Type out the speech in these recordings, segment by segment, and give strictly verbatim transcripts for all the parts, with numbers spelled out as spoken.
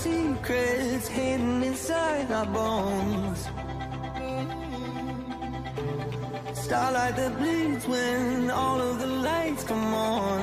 secrets hidden inside our bones. Starlight that bleeds when all of the lights come on.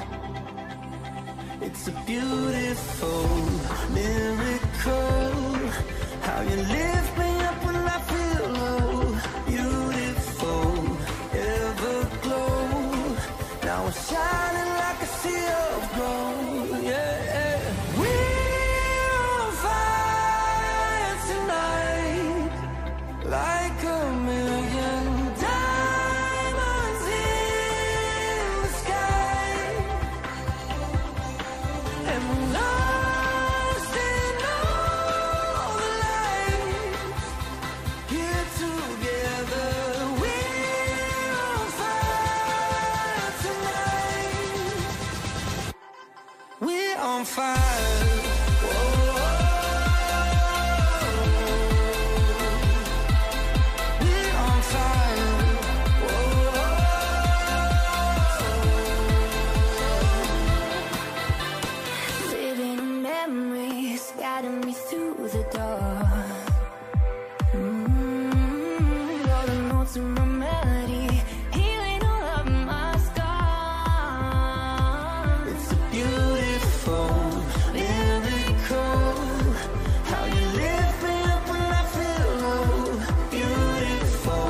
It's a beautiful miracle how you lift me up when I feel low. Beautiful everglow. Now we're shining like a sea of gold. Yeah, we're on fire tonight, like a million diamonds in the sky. And we're lost in all the lights, here together. We're on fire tonight. We're on fire. Whoa. We're on fire. Whoa. Living in memories, guiding me through the dark. Mm, all the notes in my melody, healing all of my scars. It's a beautiful miracle how you lift me up when I feel low. Beautiful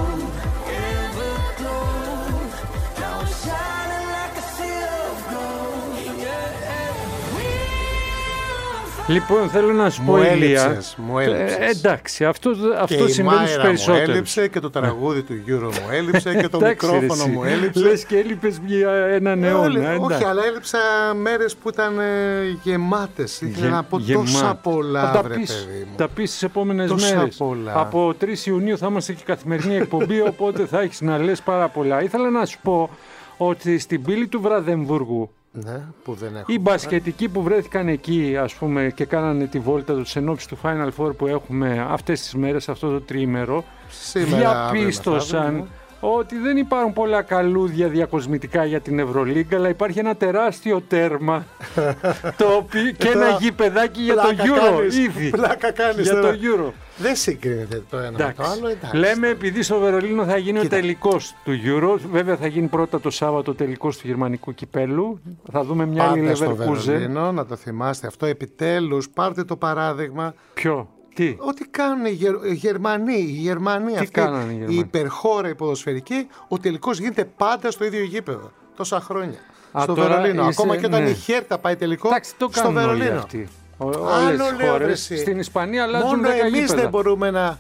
everglow. Now I'm shining like a sea of gold. Yeah, we're on fire. Λοιπόν, θέλω να σου πω, Μου Ηλία. έλειψες, μου έλειψες. Ε, εντάξει, αυτό, αυτό Και η συμβαίνει στους Μάιρα μου περισσότερους. έλειψε και το τραγούδι του Euro μου έλειψε και το Εντάξει, ρε, μικρόφωνο εσύ. μου έλειψε. Λες και έλειπες για έναν Ε, όλοι- αιώνα. όχι, εντάξει. αλλά έλειψα μέρες που ήταν ε, γεμάτες. Ήθελα Γε- να πω γεμάτη. τόσα Θα πολλά, τα βρε πεις, παιδί μου. τα πεις τις επόμενες Τόσα μέρες. πολλά. Από τρεις Ιουνίου θα είμαστε και καθημερινή εκπομπή, οπότε θα έχεις να λες πάρα πολλά. Ήθελα να σου πω ότι στην πύλη του Βραδεμβούργου Ναι, που δεν έχω. οι μπασκετικοί που βρέθηκαν εκεί, ας πούμε, και κάνανε τη βόλτα τους εν ώψη του Final Four που έχουμε αυτές τις μέρες, αυτό το τριήμερο, Σήμερα, αύριο, διαπίστωσαν μεθαύριο, ότι δεν υπάρχουν πολλά καλούδια διακοσμητικά για την Ευρωλίγκα, αλλά υπάρχει ένα τεράστιο τέρμα το οποίο, και ένα τώρα γηπεδάκι για το πλάκα Euro κάνεις, ήδη. πλάκα κάνεις Για τώρα. το Euro. Δεν συγκρίνεται το ένα με το Εντάξει. άλλο. Εντάξει. Λέμε επειδή στο Βερολίνο θα γίνει Κοίτα. ο τελικός του Euro. Βέβαια θα γίνει πρώτα το Σάββατο ο τελικός του γερμανικού κυπέλου. Θα δούμε μια άλλη Πάντα στο Leverkusen. Βερολίνο, να το θυμάστε αυτό. Επιτέλους, πάρτε το παράδειγμα. Ποιο, τι. Ό,τι κάνουν οι, Γερ... οι Γερμανοί, οι Γερμανοί Τι αυτοί, κάνανε οι η Γερμανοί? υπερχώρα, η ποδοσφαιρική, ο τελικός γίνεται πάντα στο ίδιο γήπεδο. Τόσα χρόνια. Α, στο τώρα Βερολίνο. είσαι- Ακόμα και όταν ναι. η Χέρτα πάει τελικό, Εντάξει, το στο κάνουν όλοι Βερολίνο. αυτοί. Ο- Άλλο Όλες λέω, οι ρε, χώρες. εσύ. Στην Ισπανία αλλάζουν Μόνο δέκα εμείς γήπεδα. δεν μπορούμε να,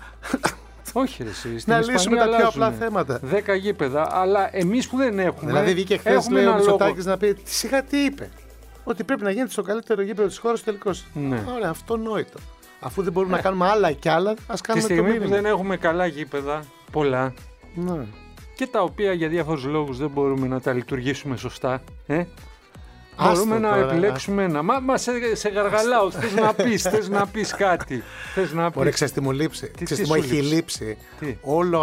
Όχι ρε εσύ, στην να Ισπανία λύσουμε τα πιο αλλάζουν απλά θέματα. δέκα γήπεδα, αλλά εμείς που δεν έχουμε. Δηλαδή βγήκε χθες, έχουμε λέει ο ένα λόγο. Μητσοτάκης να πει, σιγά τι είπε. Ότι πρέπει να γίνεται στο καλύτερο γήπεδο της χώρας τελικός. Ναι. Ωραία, αυτονόητο. Αφού δεν μπορούμε να κάνουμε άλλα και άλλα, ας Τη κάνουμε το στιγμή που μήνυμα. δεν έχουμε καλά γήπεδα, πολλά, Ναι. και τα οποία για διάφορους λόγους δεν μπορούμε να τα λειτουργήσουμε σωστά, ε? Άστο Μπορούμε να τώρα, επιλέξουμε ένα. Μα, μα σε, σε γαργαλάω. Θες να πεις, θες να πεις κάτι. Θες να Ωραία, πεις. ξέρεις τι μου λείψει. Τι- Ξέρεις τι τι μου σου έχει λείψει? λείψει. Τι? Όλο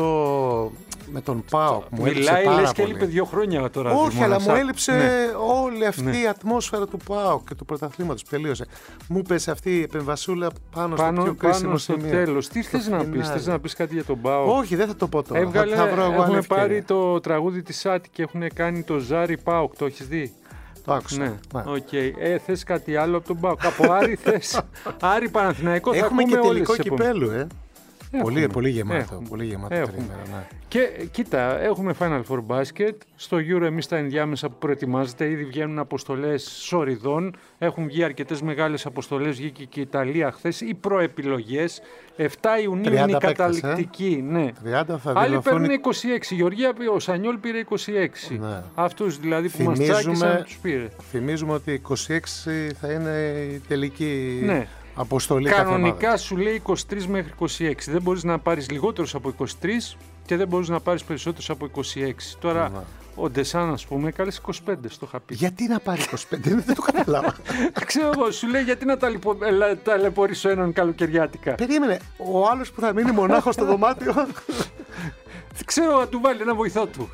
αυτό με τον ΠΑΟΚ μου έλειψε Μιλάει, πάρα λες και πολύ. έλειπε δύο χρόνια τώρα. Όχι, Δημόνα, αλλά μου σαν- έλειψε Ναι. όλη αυτή Ναι. η ατμόσφαιρα του ΠΑΟΚ και του πρωταθλήματος που τελείωσε. Μου πέσε αυτή η επεμβασούλα πάνω, στο Πάνω, πιο κρίσιμο πάνω στο σημείο. τέλος. Τι θες να πεις, φινάλε. θες να πεις κάτι για τον ΠΑΟΚ? Όχι, δεν θα το πω τώρα. Έβγαλε, θα, θα βρω εγώ άλλη έχουμε ευκαιρία. πάρει το τραγούδι της Σάτι και έχουν κάνει το Ζάρι ΠΑΟΚ, το έχεις δει? Το άκουσα. Ναι, Ναι. οκ. Ε, θες κάτι άλλο από τον ΠΑΟΚ? Από Άρη θες? Άρη Παναθηναϊκό, θα Έχουμε και ακούμε όλες τελικό τις επόμενες. κυπέλου, ε. Έχουμε. Πολύ, πολύ γεμάτο. Έχουμε. Πολύ γεμάτο Έχουμε. τρίμερο, ναι. Και κοίτα, έχουμε Final Four Basket. Στο Euro εμείς τα ενδιάμεσα που προετοιμάζεται. Ήδη βγαίνουν αποστολές σοριδών. Έχουν βγει αρκετές μεγάλες αποστολές. Βγήκε και η Ιταλία χθες. Οι προεπιλογές. επτά Ιουνίου είναι η τριάντα παίκτες, καταληκτική. Ναι. τριάντα θα Άλλοι δηλωθούν. παίρνουν είκοσι έξι. Η Γεωργία, ο Σανιόλ πήρε είκοσι έξι. Ναι. Αυτούς δηλαδή που μας Θυμίζουμε- τσάκισαν τους πήρε. Θυμίζουμε ότι είκοσι έξι θα είναι η τελική Ναι. αποστολή κάθε Κανονικά ομάδας. σου λέει είκοσι τρεις μέχρι είκοσι έξι. Δεν μπορείς να πάρεις λιγότερους από είκοσι τρεις και δεν μπορείς να πάρεις περισσότερους από είκοσι έξι. Τώρα Ναι. ο Ντεσάν, ας πούμε, έκαλες είκοσι πέντε, στο είχα πει. Γιατί να πάρει είκοσι πέντε, δεν το καταλάβα. Ξέρω εγώ, σου λέει γιατί να ταλαιπω... ε, ταλαιπωρήσω έναν καλοκαιριάτικα. Περίμενε, ο άλλος που θα μείνει μονάχος στο δωμάτιο. Ξέρω να του βάλει ένα βοηθό του.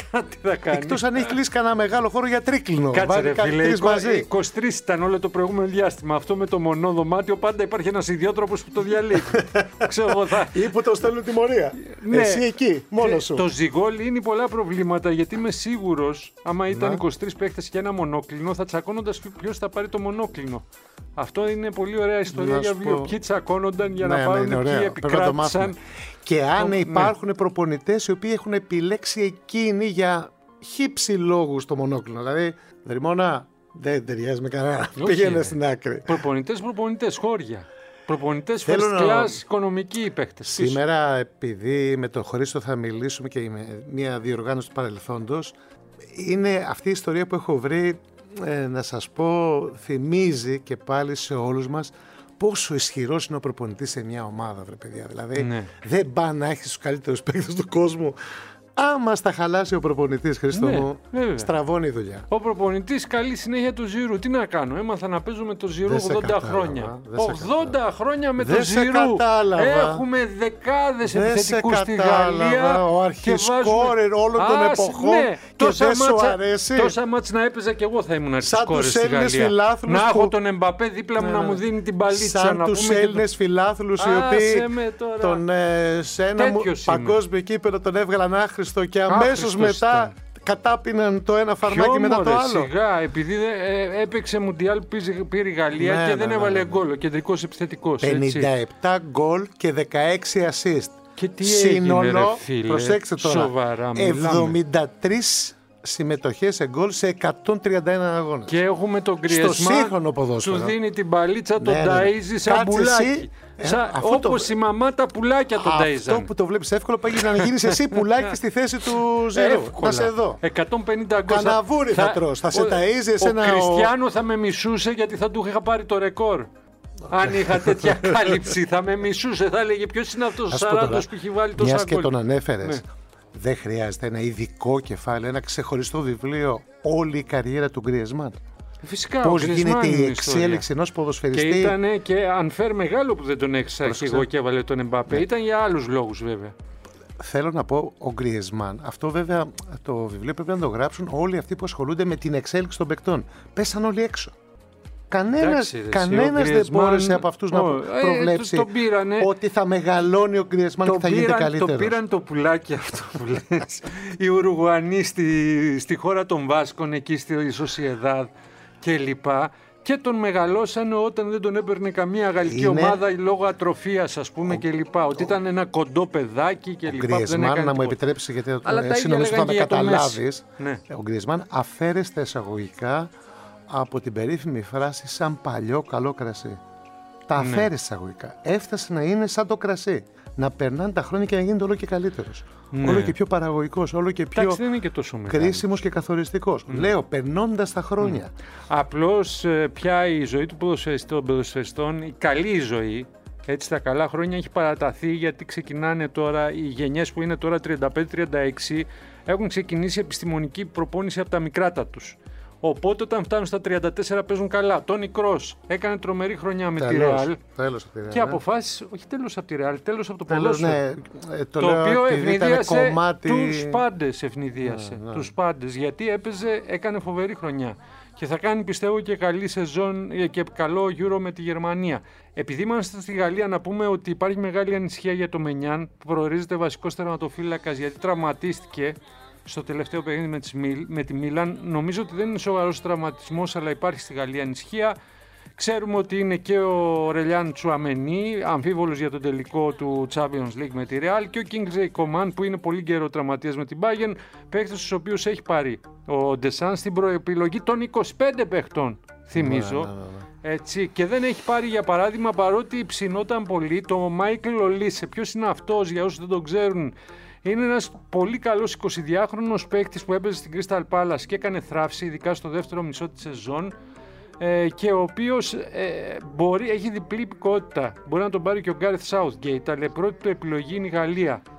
Τι θα κάνει. Εκτός αν έχει κλείσει κανένα μεγάλο χώρο για τρίκλινο. Κάτσε ρε φίλε, τρεις μαζί. είκοσι τρεις ήταν όλο το προηγούμενο διάστημα. Αυτό με το μονό δωμάτιο πάντα υπάρχει ένας ιδιότροπος που το διαλύει. Ξέρω εγώ θα... Ή που το στέλνουν τιμωρία. Ναι. Εσύ εκεί, μόνος σου. Το ζυγό λύνει πολλά προβλήματα γιατί είμαι σίγουρος, άμα ήταν Να. είκοσι τρεις παίκτες και ένα μονόκλινο, θα τσακώνοντας ποιος θα πάρει το μονόκλινο. Αυτό είναι πολύ ωραία ιστορία Να για σου βιβλίο. πω. Ποιοι τσακώνονταν για Ναι, να ναι, πάρουν είναι ποιοι ωραία. Πρέπει να το μάθουμε. επικράτησαν. Και αν Το- υπάρχουν προπονητές οι οποίοι έχουν επιλέξει εκείνοι για χύψη λόγους το μονόκλινο. Δηλαδή, Δρυμώνα, δεν ταιριάζει με κανένα. Όχι, Πήγαινε ρε. στην άκρη. Προπονητές, προπονητές, χώρια. Προπονητές Θέλω first να- class, οικονομικοί οι παίκτες. Σήμερα, επειδή με τον Χρήστο θα μιλήσουμε και με μια διοργάνωση του παρελθόντος, είναι αυτή η ιστορία που έχω βρει, ε, να σας πω, θυμίζει και πάλι σε όλους μας πόσο ισχυρός είναι ο προπονητής σε μια ομάδα, βρε παιδιά. Δηλαδή, Ναι. δεν πάει να έχεις τους καλύτερους παίκτες του κόσμου. Άμα στα χαλάσει ο προπονητής, Χρήστο Ναι, μου, βέβαια. στραβώνει η δουλειά. Ο προπονητής καλή συνέχεια του Ζηρού. Τι να κάνω, έμαθα να παίζω με το Ζηρού Δεν σε ογδόντα κατάλαβα, χρόνια. δεν σε ογδόντα χρόνια με Δεν το σε Ζηρού. κατάλαβα. Έχουμε δεκάδες Δεν σε επιθετικούς στη κατάλαβα, Γαλλία. ο και αρχισκόρερ βάζουμε- όλων των Ας, εποχών ναι, και τόσα δεν σου μάτσα- αρέσει. Τόσα μάτς να έπαιζα και εγώ θα ήμουν αρχισκόρερ τους στη Έλληνες Γαλλία. φιλάθλους Να έχω που- τον Εμπαπέ δίπλα μου Ναι, να ναι. μου δίνει την παλίτσα. Σαν να τους πούμε και το- Έλληνες φιλάθλους οι Άσε οποίοι με τώρα. τον, ε, σε ένα μου, Τέτοιος είμαι. παγκόσμιο κύπελλο τον έβγαλαν άχρηστο και αμέσως Άχρηστος μετά ήταν. κατάπιναν το ένα φαρμάκι Ποιο, μετά το μωρέ, άλλο. Σιγά, επειδή ε, ε, έπαιξε Μουντιάλ, πήρε- πήρε η Γαλλία Ναι, και ναι, δεν ναι, έβαλε ναι, ναι. γκολ. Ο κεντρικός επιθετικός. έτσι. πενήντα επτά γκολ και δεκαέξι assist. Και τι Σύνολο, έγινε, ρε φίλε, προσέξτε τώρα, σοβαρά μιλάμε. εβδομήντα τρεις συμμετοχές σε γκολ σε εκατόν τριάντα ένα αγώνες. Και έχουμε τον Στο Γκριεσμάν, σύγχρονο ποδόσφαιρο. σου δίνει την παλίτσα, τον Ναι, ναι, ναι. ταΐζει σαν Κάτσε πουλάκι. εσύ, ε, Σαν, αυτό το- όπως η μαμά τα πουλάκια τον Αυτό ταΐζαν. που το βλέπεις εύκολο πάει να γίνεις εσύ πουλάκι στη θέση του Ζηρού. Εύκολα. Να σε δω. εκατόν πενήντα γκολ. Καναβούρι θα τρως, θα σε ο- ταΐζει Ο εσένα ο- Κριστιάνο θα με μισούσε γιατί θα του είχα πάρει το ρεκόρ. Αν είχα τέτοια κάλυψη θα με μισούσε, θα έλεγε ποιος είναι αυτός ο Ας πω τώρα, Σαράντος που έχει βάλει τόσα μιας και γκολ. τον ανέφερες, Ναι. δεν χρειάζεται ένα ειδικό κεφάλαιο, ένα ξεχωριστό βιβλίο όλη η καριέρα του Γκριεσμάν. Φυσικά, ο Πώς Γκριεσμάν γίνεται είναι η η ιστορία. εξέλιξη ενός Και ποδοσφαιριστή. ήταν και unfair μεγάλο που δεν τον έχεις Πρόσεξε. αρχηγό και έβαλε τον Εμπαπέ. Ναι. Ήταν για άλλους λόγους βέβαια. Θέλω να πω, ο Γκριεσμάν, αυτό βέβαια το βιβλίο πρέπει να το γράψουν όλοι αυτοί που ασχολούνται με την εξέλιξη των παικτών. Πέσαν όλοι έξω. Κανένας, Εντάξει, ρε, εσύ, κανένας ο δεν Griezmann- μπόρεσε από αυτούς να Ω, ε, προβλέψει το- τον πήρανε. ότι θα μεγαλώνει ο Γκριεσμάν και θα γίνεται το καλύτερος. πήραν το πουλάκι αυτό που λες. Οι Ουρουγουανοί στη, στη χώρα των Βάσκων, εκεί στη Σοσιεδάδ και λοιπά. Και τον μεγαλώσανε όταν δεν τον έπαιρνε καμία γαλλική Είναι- ομάδα λόγω ατροφίας, ας πούμε, και λοιπά. Ότι ήταν ένα κοντό παιδάκι και Ο λοιπά. που δεν Γκριεσμάν, έκανε να μου τίποτα. επιτρέψει, γιατί Αλλά τα εσύ ίδια νομίζω θα λέγαν τα και για το καταλάβεις. Μέση. Ναι. Ο Γκριεσμάν αφαίρεσε στα εισαγωγικά από την περίφημη φράση σαν παλιό καλό κρασί. Τα αφαίρεσε στα εισαγωγικά. Έφτασε να είναι σαν το κρασί. Να περνάνε τα χρόνια και να γίνεται όλο και καλύτερος. Ναι. Όλο και πιο παραγωγικός, όλο και πιο Εντάξει, δεν είναι και τόσο μεγάλο. κρίσιμος και καθοριστικός. Λέω, περνώντας τα χρόνια. Απλώς ε, πια η ζωή του ποδοσφαιριστών, των ποδοσφαιριστών, η καλή ζωή, έτσι τα καλά χρόνια έχει παραταθεί γιατί ξεκινάνε τώρα, οι γενιές που είναι τώρα τριάντα πέντε τριάντα έξι έχουν ξεκινήσει επιστημονική προπόνηση από τα μικράτα τους. Οπότε όταν φτάνουν στα τριάντα τέσσερα παίζουν καλά. Τόνι Κρος έκανε τρομερή χρονιά με τη Τέλος, Ρεάλ τέλος από τη Real, και ναι. αποφάσισε, όχι τέλος από τη Ρεάλ, τέλος από το Τέλος, ποδόσφαιρο. ναι, ε, το, Το λέω οποίο επειδή ήταν ευνηδίασε κομμάτι... τους πάντες, ευνηδίασε Ναι, ναι. τους πάντες, γιατί έπαιζε, έκανε φοβερή χρονιά και θα κάνει πιστεύω και καλή σεζόν ε, και καλό Euro με τη Γερμανία. Επειδή είμαστε στη Γαλλία, να πούμε ότι υπάρχει μεγάλη ανησυχία για το Μενιάν που προορίζεται βασικός τερματοφύλακας γιατί τραυματίστηκε στο τελευταίο παιχνίδι με, τις, Μιλ- με τη Μίλαν. Νομίζω ότι δεν είναι σοβαρός τραυματισμός, αλλά υπάρχει στη Γαλλία ανησυχία. Ξέρουμε ότι είναι και ο Ρελιάν Τσουαμενί, αμφίβολος για τον τελικό του Champions League με τη Real, και ο Kingsley Coman που είναι πολύ καιρό τραυματίας με την Bayern, παίκτες στους οποίους έχει πάρει ο Ντεσάν στην προεπιλογή των είκοσι πέντε παίχτων, θυμίζω. Ναι, ναι, ναι, ναι. Έτσι, και δεν έχει πάρει για παράδειγμα, παρότι ψινόταν πολύ, το Μάικλ Ολίσε. Ποιος είναι αυτός, για όσους δεν τον ξέρουν? Είναι ένας πολύ καλός εικοσιδυάχρονος παίκτης που έπαιζε στην Crystal Palace και έκανε θράψη, ειδικά στο δεύτερο μισό της σεζόν, ε, και ο οποίος ε, μπορεί, έχει διπλή υπηκότητα. Μπορεί να τον πάρει και ο Gareth Southgate, αλλά η πρώτη του επιλογή είναι η Γαλλία.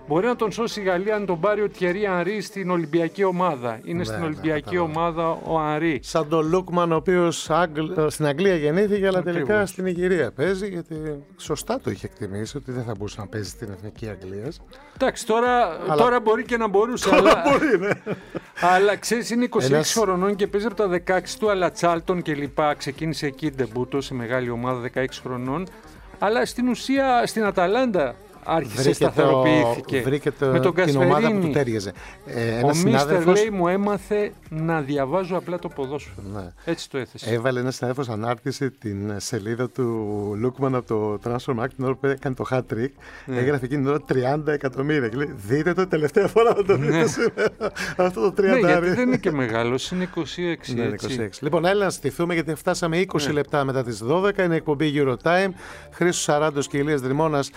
Μπορεί να τον σώσει η Γαλλία αν τον πάρει ο Τιερί Ανρί στην Ολυμπιακή ομάδα. Είναι ναι, στην Ολυμπιακή ναι, ομάδα ο Ανρί. Σαν τον Λούκμαν, ο οποίος στην Αγγλία γεννήθηκε, αλλά τελικά Ακριβώς. στην Ιγυρία παίζει, γιατί σωστά το είχε εκτιμήσει ότι δεν θα μπορούσε να παίζει στην Εθνική Αγγλία. Εντάξει, τώρα, αλλά... τώρα μπορεί και να μπορούσε. Τώρα αλλά... μπορεί, ναι. αλλά ξέρεις, είναι είκοσι έξι Ένας... χρονών και παίζει από τα δεκαέξι του, αλλά Τσάλτον και λοιπά. Ξεκίνησε εκεί ντεμπούτο σε μεγάλη ομάδα δεκαέξι χρονών. Αλλά στην ουσία στην Αταλάντα άρχισε, σταθεροποιήθηκε. Βρήκε το, με τον την ομάδα που του τέριαζε. Ε, ο συνάδελφος... Μίστερ λέει μου έμαθε να διαβάζω απλά το ποδόσφαιρο. Ναι. Έτσι το έθεσε. Έβαλε ένα συνάδελφος ανάρτηση την σελίδα του Λούκμαν από το Transfermarkt την ώρα που έκανε το hat-trick. Ναι. Έγραφε εκείνη την ώρα τριάντα εκατομμύρια. Και λέει, δείτε το τελευταία φορά που το δείτε ναι. σήμερα. Αυτό το τριάντα. Ναι, γιατί δεν είναι και μεγάλος, είναι είκοσι έξι. Ναι, είκοσι έξι. Λοιπόν, έλα να στηθούμε γιατί φτάσαμε είκοσι ναι. λεπτά μετά τις δώδεκα. Είναι εκπομπή Eurotime. Χρήστος Σαράντος και Ηλίας Δρυμώνας.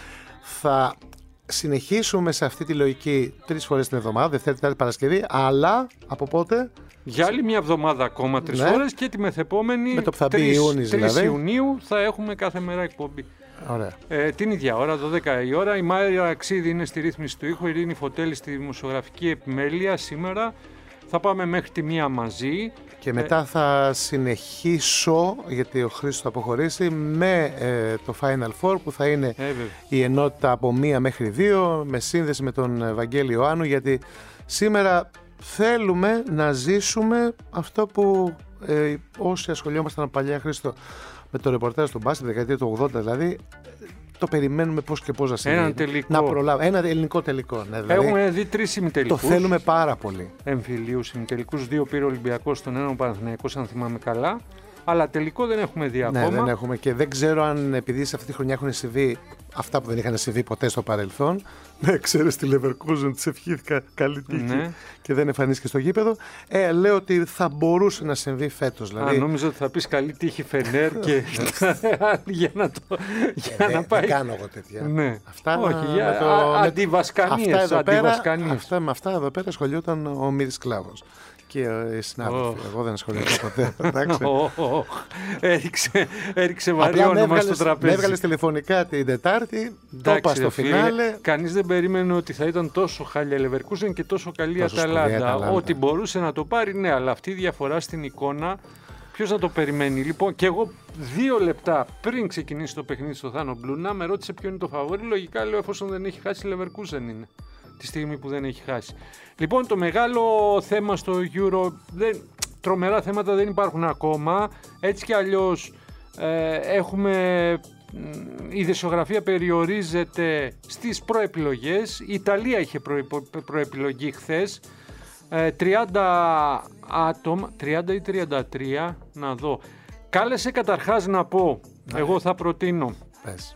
Θα συνεχίσουμε σε αυτή τη λογική τρεις φορές την εβδομάδα, Δευτέρα, Τετάρτη, Παρασκευή, αλλά από πότε? Για άλλη μια εβδομάδα ακόμα τρεις ναι. φορές και τη μεθεπόμενη με το που θα μπει Ιούνις, δηλαδή. Ιουνίου θα έχουμε κάθε μέρα εκπομπή. Ωραία. Ε, την ίδια ώρα, δώδεκα η ώρα. Η Μάρια Αξίδη είναι στη ρύθμιση του ήχου, η Ειρήνη Φωτέλη στη δημοσιογραφική επιμέλεια σήμερα. Θα πάμε μέχρι τη μία μαζί. Και μετά ε... θα συνεχίσω, γιατί ο Χρήστος θα αποχωρήσει, με ε, το Final Four που θα είναι ε, η ενότητα από μία μέχρι δύο, με σύνδεση με τον Βαγγέλη Ιωάννου, γιατί σήμερα θέλουμε να ζήσουμε αυτό που ε, όσοι ασχολιόμασταν παλιά, Χρήστο, με το ρεπορτάζ του μπάσκετ, δεκαετία του ογδόντα δηλαδή, το περιμένουμε πώς και πώς να συμβεί. Ένα τελικό. Να προλάβει. Ένα ελληνικό τελικό. Ναι, δηλαδή, έχουμε δει τρεις ημιτελικούς. Το θέλουμε πάρα πολύ. Εμφυλίους ημιτελικούς. Δύο πήρε ο Ολυμπιακός, τον έναν ο Παναθηναϊκός, αν θυμάμαι καλά. Αλλά τελικό δεν έχουμε δει ακόμα. Ναι, δεν έχουμε και δεν ξέρω αν επειδή σε αυτή τη χρονιά έχουν συμβεί αυτά που δεν είχαν συμβεί ποτέ στο παρελθόν. Ναι, ξέρεις τη Leverkusen, της ευχήθηκα καλή τύχη ναι. και δεν εμφανίστηκε στο γήπεδο. Ε, λέω ότι θα μπορούσε να συμβεί φέτος. Δηλαδή... Α, νόμιζα ότι θα πεις καλή τύχη Φενέρ και για να, το, για ε, να πάει. Δεν κάνω εγώ τέτοια. Ναι. Αυτά, όχι, για το... αντιβασκανίες. Αυτά εδώ, πέρα, αυτά, με αυτά εδώ πέρα σχολιόταν ο Μύρης Κλάβος. Και οι συνάδελφοι. Oh. Εγώ δεν ασχολήθηκα ποτέ. oh, oh. Έριξε, έριξε βαρύ όνομα στο τραπέζι. Με έβγαλες τηλεφωνικά την Τετάρτη, το είπα στο φινάλε. Κανείς δεν περίμενε ότι θα ήταν τόσο χάλια Leverkusen και τόσο καλή τόσο Αταλάντα. Ότι μπορούσε να το πάρει, ναι, αλλά αυτή η διαφορά στην εικόνα, ποιος να το περιμένει. Λοιπόν, και εγώ δύο λεπτά πριν ξεκινήσει το παιχνίδι στο Θάνο Μπλουνά, με ρώτησε ποιο είναι το φαβόρι. Λογικά λέω, εφόσον δεν έχει χάσει, Leverkusen είναι. Τη στιγμή που δεν έχει χάσει. Λοιπόν, το μεγάλο θέμα στο Euro, δεν, τρομερά θέματα δεν υπάρχουν ακόμα. Έτσι κι αλλιώς ε, έχουμε, η ειδησιογραφία περιορίζεται στις προεπιλογές. Η Ιταλία είχε προ, προεπιλογή χθες. Ε, τριάντα άτομα, τριάντα ή τριάντα τρία, να δω. Κάλεσε καταρχάς να πω, ναι. εγώ θα προτείνω. Πες.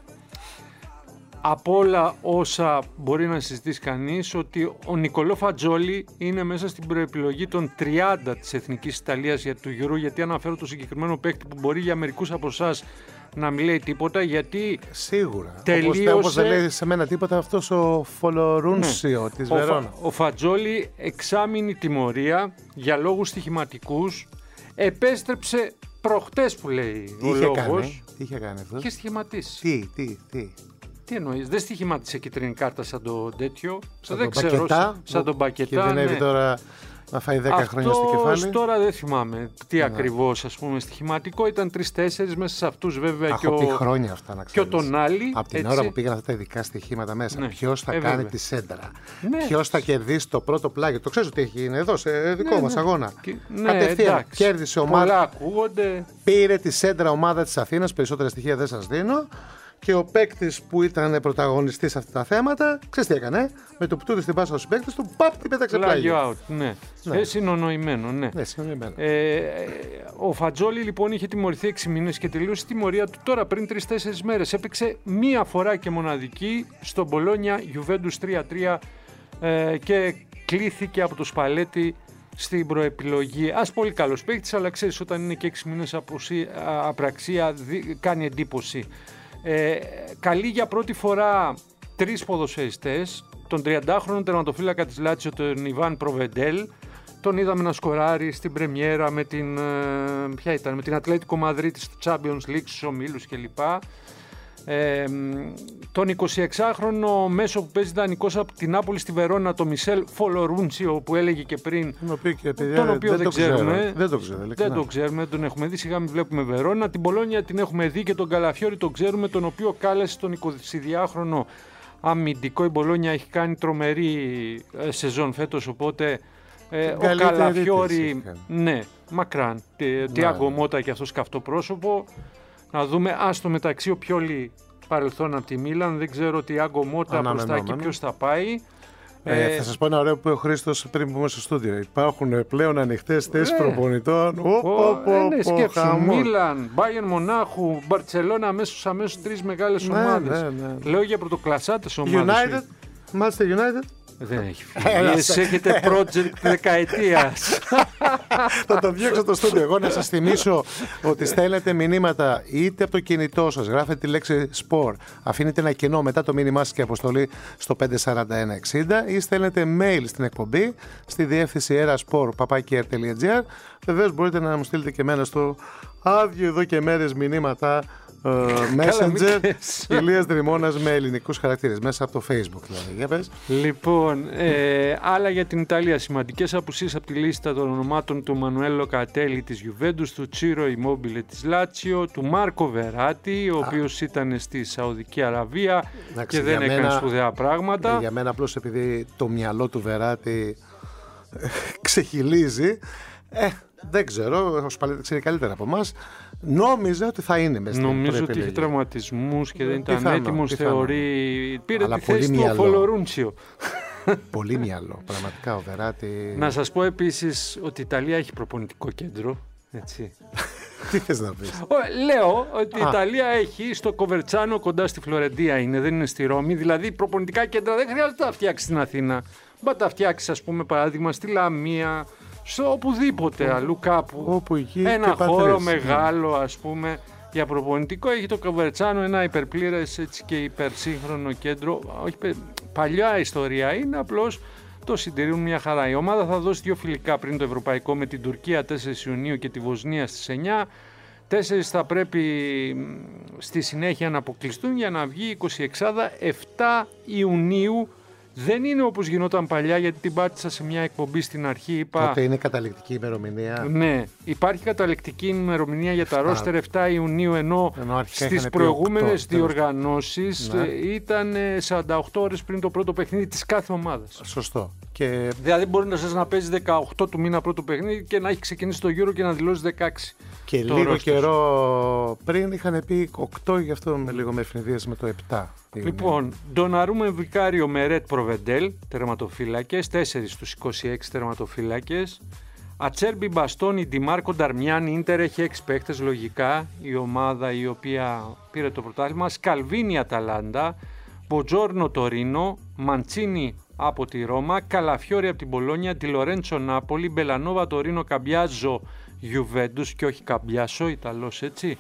Από όλα όσα μπορεί να συζητήσει κανείς, ότι ο Νικολό Φατζόλι είναι μέσα στην προεπιλογή των τριάντα της Εθνικής Ιταλίας για το Euro, γιατί αναφέρω το συγκεκριμένο παίκτη που μπορεί για μερικούς από εσάς να μην λέει τίποτα, γιατί σίγουρα τελείωσε... Όπως δεν λέει σε μένα τίποτα αυτός ο Φολορούνσιο ναι. της Βερόνα. Ο, ο Φατζόλι εξάμηνη τιμωρία για λόγους στοιχηματικούς, επέστρεψε προχτές που λέει τι ο είχε λόγος. Κάνει, τι είχε κάνει αυτό. Είχε στοιχηματίσει. Τι, τι, τι. Τι εννοείς, δεν στοιχημάτισε κίτρινη κάρτα σαν το τέτοιο, σαν, δεν τον ξέρω, Πακετά, σαν τον Πακετά. Και δεν ναι. τώρα να φάει δέκα αυτός χρόνια στο κεφάλι. Τώρα δεν θυμάμαι τι ναι. ακριβώς, ας πούμε, στοιχηματικό. Ήταν τρεις-τέσσερις μέσα σε αυτούς βέβαια. Τα και έχω ο... πει χρόνια αυτά να ξέρεις. Και ο Τονάλι. Από την έτσι... ώρα που πήγαν αυτά τα ειδικά στοιχήματα μέσα. Ναι. Ποιος θα ε, κάνει βέβαια. τη σέντρα. Ναι. Ποιος θα κερδίσει το πρώτο πλάγιο. Το ξέρεις ότι έχει είναι εδώ σε δικό ναι, μας ναι. αγώνα. Και... Ναι, κατευθείαν εντάξει. κέρδισε ομάδα. Πολλά ακούγονται. Πήρε τη σέντρα ομάδα της Αθήνας. Περισσότερα στοιχεία δεν σας δίνω. Και ο παίκτης που ήταν πρωταγωνιστής σε αυτά τα θέματα, ξέρεις τι έκανε, με το που του στην πάσα στους παίκτες του, παπ, την πέταξε πλάγιο. out, ναι. ναι. Ε, συνονοημένο, ναι. ναι συνονοημένο. Ε, ο Φατζόλι λοιπόν είχε τιμωρηθεί έξι μήνες και τελείωσε τη τιμωρία του τώρα πριν τρεις-τέσσερις μέρες. Έπαιξε μία φορά και μοναδική στο Μπολόνια Juventus τρία τρία ε, και κλήθηκε από το Σπαλέτι στην προεπιλογή. Ας πολύ καλός παίκτης, αλλά ξέρεις όταν είναι και έξι μήνες απραξία δι, κάνει εντύπωση. Ε, καλή για πρώτη φορά τρεις ποδοσφαιριστές, τον τριαντάχρονο τερματοφύλακα της Λάτσιο, τον Ιβάν Προβεντέλ, τον είδαμε να σκοράρει στην πρεμιέρα με την, ποια ήταν, με την Ατλέτικο Μαδρίτη στο Champions League, στους ομίλους κλπ. Ε, τον εικοσιεξάχρονο μέσο που παίζει δανεικός από την Νάπολη στη Βερόνα, τον Μισελ Φολορούντσιο, που έλεγε και πριν, τον οποίο, και, παιδιά, τον οποίο δεν, δεν, ξέρουμε, ξέρω, δεν το ξέρω. Δεν το ξέρουμε, τον έχουμε δει, σιγά μην βλέπουμε Βερόνα. Την Μπολόνια την έχουμε δει και τον Καλαφιόρι τον ξέρουμε, τον οποίο κάλεσε τον εικοσιδυάχρονο αμυντικό. Η Μπολόνια έχει κάνει τρομερή ε, σεζόν φέτος, οπότε ε, ο Καλαφιόρι, ναι, μακράν. Τιάγκο Μότα και αυτό καυτό πρόσωπο. Να δούμε, α, στο μεταξύ ο Πιόλι παρελθόν από τη Μίλαν, δεν ξέρω τι Τιάγκο Μότα μπροστά εκεί ποιος θα πάει. Ε, ε, θα σας πω ένα ωραίο που είπε ο Χρήστος πριν που είμαι στο στούντιο. Υπάρχουν πλέον ανοιχτές θέσεις προπονητών. Ναι, σκέψου, Μίλαν, Μπάγερν Μονάχου, Μπαρτσελώνα, αμέσως αμέσως τρεις μεγάλες ναι, ομάδες. Ναι, ναι. Λέω για πρωτοκλασσάτες ομάδες. United, Manchester United. Δεν έχει φύγει. Εσείς έχετε project δεκαετίας. Θα το διώξω το στούντιο. Εγώ να σας θυμίσω ότι στέλνετε μηνύματα είτε από το κινητό σας, γράφετε τη λέξη Sport, αφήνετε ένα κενό μετά το μήνυμά σας και αποστολή στο πέντε τέσσερα ένα εξήντα ή στέλνετε mail στην εκπομπή στη διεύθυνση erasport παπάκι air τελεία gr. Βεβαίως μπορείτε να μου στείλετε και εμένα στο άδειο εδώ και μέρες μηνύματα Uh, Messenger Ηλίας Δρυμώνας με ελληνικούς χαρακτήρες μέσα από το Facebook δηλαδή. Για πες. Λοιπόν, ε, άλλα για την Ιταλία, σημαντικές απουσίες από τη λίστα των ονομάτων του Μανουέλο Κατέλη της Γιουβέντους, του Τσίρο Ιμόμπιλε της Λάτσιο, του Μάρκο Βεράτη, ο οποίος ήταν στη Σαουδική Αραβία και δεν έκανε μένα, σπουδαία πράγματα. Για μένα απλώς επειδή το μυαλό του Βεράτη ξεχυλίζει, ε, δεν ξέρω, ο Σπαλέτη ξέρει καλύτερα από εμάς. Νόμιζα ότι θα είναι μέσα. Νομίζω ότι είχε τραυματισμούς και δεν ήταν έτοιμος, θεωρεί. Πήρε αλλά τη θέση του Φολορούντσιο. Πολύ μυαλό, πραγματικά ο Βεράτη. Να σας πω επίσης ότι η Ιταλία έχει προπονητικό κέντρο. Έτσι. Τι θες να πεις? Λέω ότι η Ιταλία έχει στο Κοβερτσάνο κοντά στη Φλωρεντία είναι, δεν είναι στη Ρώμη. Δηλαδή προπονητικά κέντρα δεν χρειάζεται να τα φτιάξει στην Αθήνα. Μπα τα φτιάξει, ας πούμε, παράδειγμα στη Λαμία. Στο οπουδήποτε αλλού κάπου, όπου εκεί ένα χώρο μεγάλο ας πούμε για προπονητικό. Έχει το Κοβερτσάνο, ένα υπερπλήρες έτσι και υπερσύγχρονο κέντρο. Όχι, παλιά ιστορία είναι, απλώς το συντηρούν μια χαρά. Η ομάδα θα δώσει δύο φιλικά πριν το ευρωπαϊκό με την Τουρκία τέσσερις Ιουνίου και τη Βοσνία στις εννιά. Τέσσερις θα πρέπει στη συνέχεια να αποκλειστούν για να βγει είκοσι έξι επτά Ιουνίου. Δεν είναι όπως γινόταν παλιά, γιατί την πάτησα σε μια εκπομπή στην αρχή. Είπα, τότε είναι καταληκτική ημερομηνία. Ναι, υπάρχει καταληκτική ημερομηνία για τα ρόστερ επτά Ιουνίου, ενώ, ενώ στις προηγούμενες διοργανώσεις ναι. ήταν σαράντα οκτώ ώρες πριν το πρώτο παιχνίδι της κάθε ομάδας. Σωστό. Και... Δηλαδή μπορεί να σας να παίζει δεκαοκτώ του μήνα πρώτο παιχνίδι και να έχει ξεκινήσει το Euro και να δηλώσει δεκαέξι. Και λίγο ρόστος. Καιρό πριν είχαν πει οκτώ, γι' αυτό με λίγο με ευνηδίες με το επτά. Λοιπόν, Ντοναρούμε Βικάριο με Ρετ Προβεντέλ, τερματοφύλακες, τέσσερις στους είκοσι έξι τερματοφύλακες. Ατσέρμπι Μπαστόνι, Ντιμάρκο Νταρμιάν, Ίντερ έχει έξι παίχτες, λογικά η ομάδα η οποία πήρε το πρωτάθλημα. Σκαλβίνι Αταλάντα, Μποτζόρνο Τορίνο, Μαντσίνι από τη Ρώμα, Καλαφιόρι από την Μπολόνια, Τη Λορέντσο Νάπολη, Μπελανόβα Τορίνο, Καμπιάζο Γιουβέντους και όχι Καμπιάσο, Ιταλός έτσι.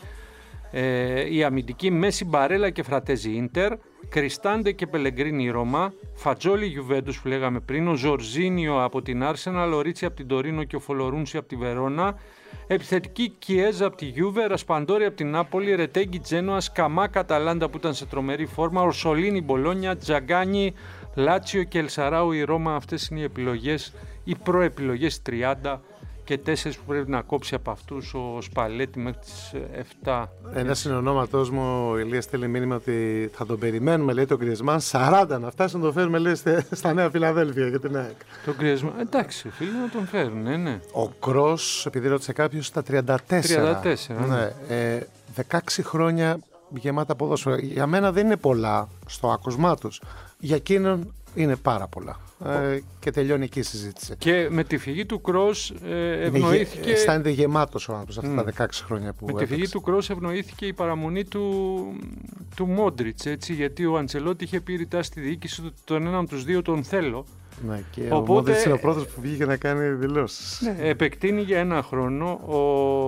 Ε, η αμυντική Μέση Μπαρέλα και Φρατέζι Ίντερ, Κριστάντε και Πελεγκρίνη Ρώμα, Φατζόλι Γιουβέντους που λέγαμε πριν, ο Ζορζίνιο από την Άρσεναλ, ο Ρίτσι από την Τορίνο και ο Φολορούντσι από τη Βερόνα. Επιθετική Κιέζα από τη Γιούβε, Ρασπαντόρι από την Νάπολη, Ρετέγκι Τζένοα, Καμά Καταλάντα που ήταν σε τρομερή φόρμα, Ορσολίνη Μπολόνια, Τζαγκάνι, Λάτσιο και Ελσαράου η Ρώμα. Αυτές είναι οι επιλογές, οι προεπιλογές τριάντα και τέσσερις που πρέπει να κόψει από αυτούς ο Σπαλέτη μέχρι τις επτά. Ένα συνονόματός μου, ο Ηλίας στέλνει μήνυμα ότι θα τον περιμένουμε, λέει τον Γκριεζμάν, σαράντα να φτάσει να τον φέρουμε, λέει, στα Νέα Φιλαδέλφια για την ΑΕΚ. Τον Γκριεζμάν, εντάξει, φίλοι να τον φέρουν, ναι, ναι. Ο Κρος, επειδή ρώτησε κάποιος, στα τριάντα τέσσερα. τριάντα τέσσερα, ναι. ναι. Ε, δεκαέξι χρόνια γεμάτα ποδόσφαιρα. Για μένα δεν είναι πολλά στο άκουσμά τους. Για εκείνον είναι πάρα πολλά. Ε, και τελειώνει εκεί η συζήτηση. Και με τη φυγή του Κρος ε, ευνοήθηκε. Αισθάνεται γεμάτος ο άνθρωπος αυτά mm. τα δεκαέξι χρόνια που Με έπαιξε. τη φυγή του Κρος ευνοήθηκε η παραμονή του, του Μόντριτς, έτσι, γιατί ο Αντσελότη είχε πει ρητά στη διοίκηση του τον έναν από τους δύο τον θέλω. Ναι, και οπότε, ο Μόντριτς είναι ο πρώτος που βγήκε να κάνει δηλώσεις. Ναι, επεκτείνει για ένα χρόνο. Ο,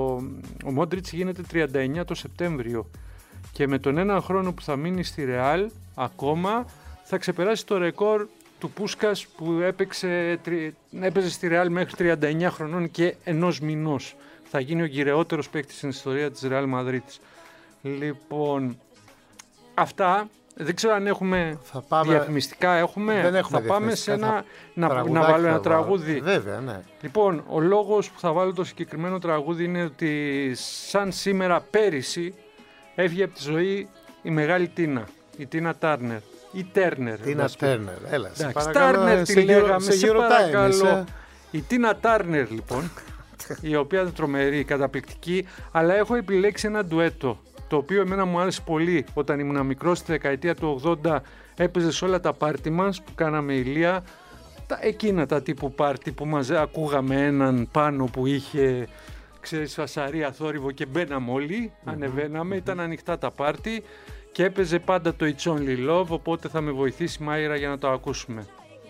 ο Μόντριτς γίνεται τριάντα εννιά το Σεπτέμβριο και με τον ένα χρόνο που θα μείνει στη Ρεάλ ακόμα θα ξεπεράσει το ρεκόρ του Πούσκας που έπαιξε, έπαιζε στη Ρεάλ μέχρι τριάντα εννιά χρονών και ενός μηνός. Θα γίνει ο γυρεότερος παίκτης στην ιστορία της Ρεάλ Μαδρίτης. Λοιπόν, Αυτά. Δεν ξέρω αν έχουμε Θα πάμε... διαφημιστικά. Έχουμε. Δεν έχουμε θα πάμε σε ένα. Θα... Να, να βάλω ένα τραγούδι. Βέβαια, ναι. Λοιπόν, ο λόγος που θα βάλω το συγκεκριμένο τραγούδι είναι ότι σαν σήμερα πέρυσι έφυγε από τη ζωή η μεγάλη Τίνα. Η Τίνα Τάρνερ. Η Τέρνερ. Τίνα Τέρνερ. Έλα, σε Τάρνερ τη λέγαμε. Σε, σε παρακαλώ. Time, η Τίνα Τάρνερ, λοιπόν, η οποία είναι τρομερή, καταπληκτική, αλλά έχω επιλέξει ένα ντουέτο, το οποίο εμένα μου άρεσε πολύ όταν ήμουν μικρός, στη δεκαετία του ογδόντα έπαιζε σε όλα τα πάρτι μας που κάναμε ηλία, τα, εκείνα τα τύπου πάρτι που μας ακούγαμε έναν πάνω που είχε, ξέρεις, φασαρία, θόρυβο και μπαίναμε όλοι, mm-hmm. ανεβαίναμε, mm-hmm. ήταν ανοιχτά τα πάρτι και έπαιζε πάντα το It's Only Love, οπότε θα με βοηθήσει Μάιρα για να το ακούσουμε.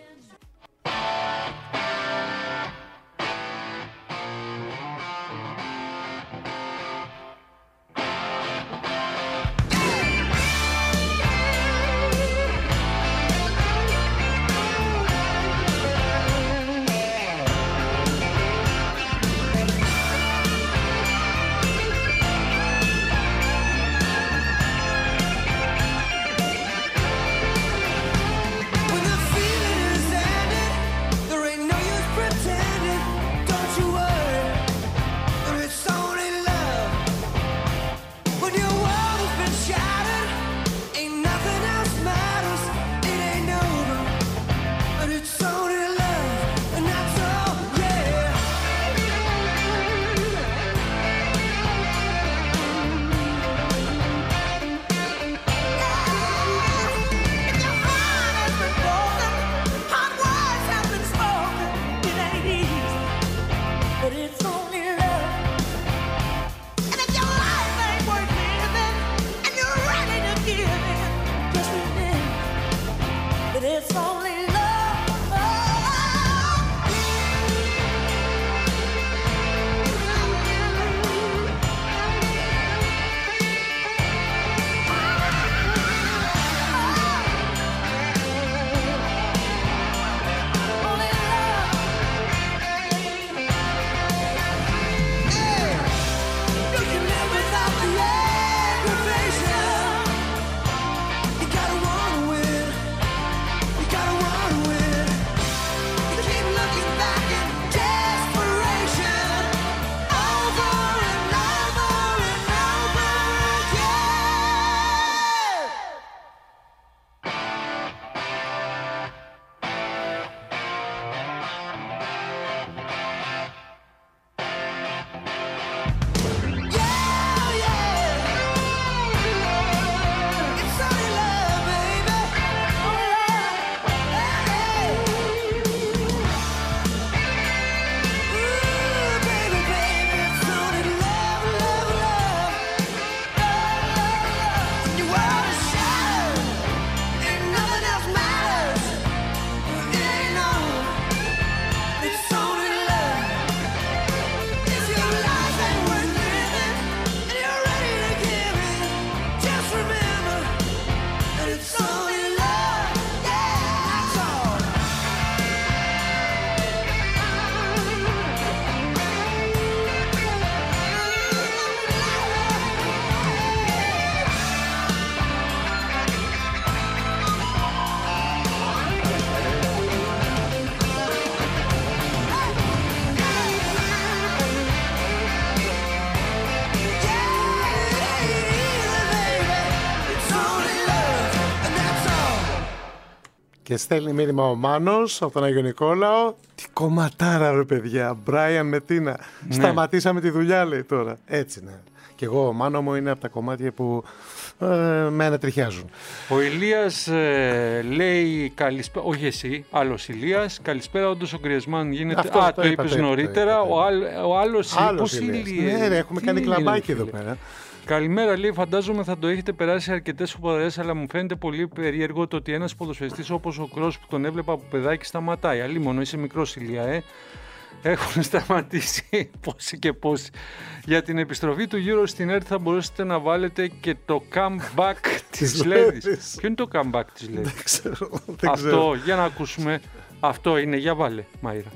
Και στέλνει μήνυμα ο Μάνος από τον Άγιο Νικόλαο. Τι κομματάρα ρε παιδιά, Μπράιαν με Τίνα. Ναι. Σταματήσαμε τη δουλειά λέει τώρα. Έτσι ναι. Και εγώ ο Μάνο μου είναι από τα κομμάτια που ε, με ανατριχιάζουν. Ο Ηλίας ε, λέει καλησπέρα, όχι εσύ, άλλος Ηλίας. Καλησπέρα, όντως ο Γκριεσμάν γίνεται. Αυτό, Α, το, το είπες νωρίτερα. Το, το, το, το. Ο, άλλ, ο άλλος, άλλος Ηλίας. Ναι, ρε, έχουμε κάνει κλαμπάκι εδώ πέρα. Καλημέρα, λέει. Φαντάζομαι θα το έχετε περάσει αρκετές φορές, αλλά μου φαίνεται πολύ περίεργο το ότι ένας ποδοσφαιριστής όπως ο Κρός που τον έβλεπα από παιδάκι σταματάει. Αλλή μόνο, είσαι μικρός Ηλία, ε. Έχουν σταματήσει πόσοι και πόσοι. Για την επιστροφή του Euro στην ΕΡΤ θα μπορέσετε να βάλετε και το comeback της Λέδης. Ποιο είναι το comeback της Λέδης? Δεν ξέρω, δεν Αυτό, ξέρω. Για να ακούσουμε. Αυτό είναι, για βάλε, Μαΐρα.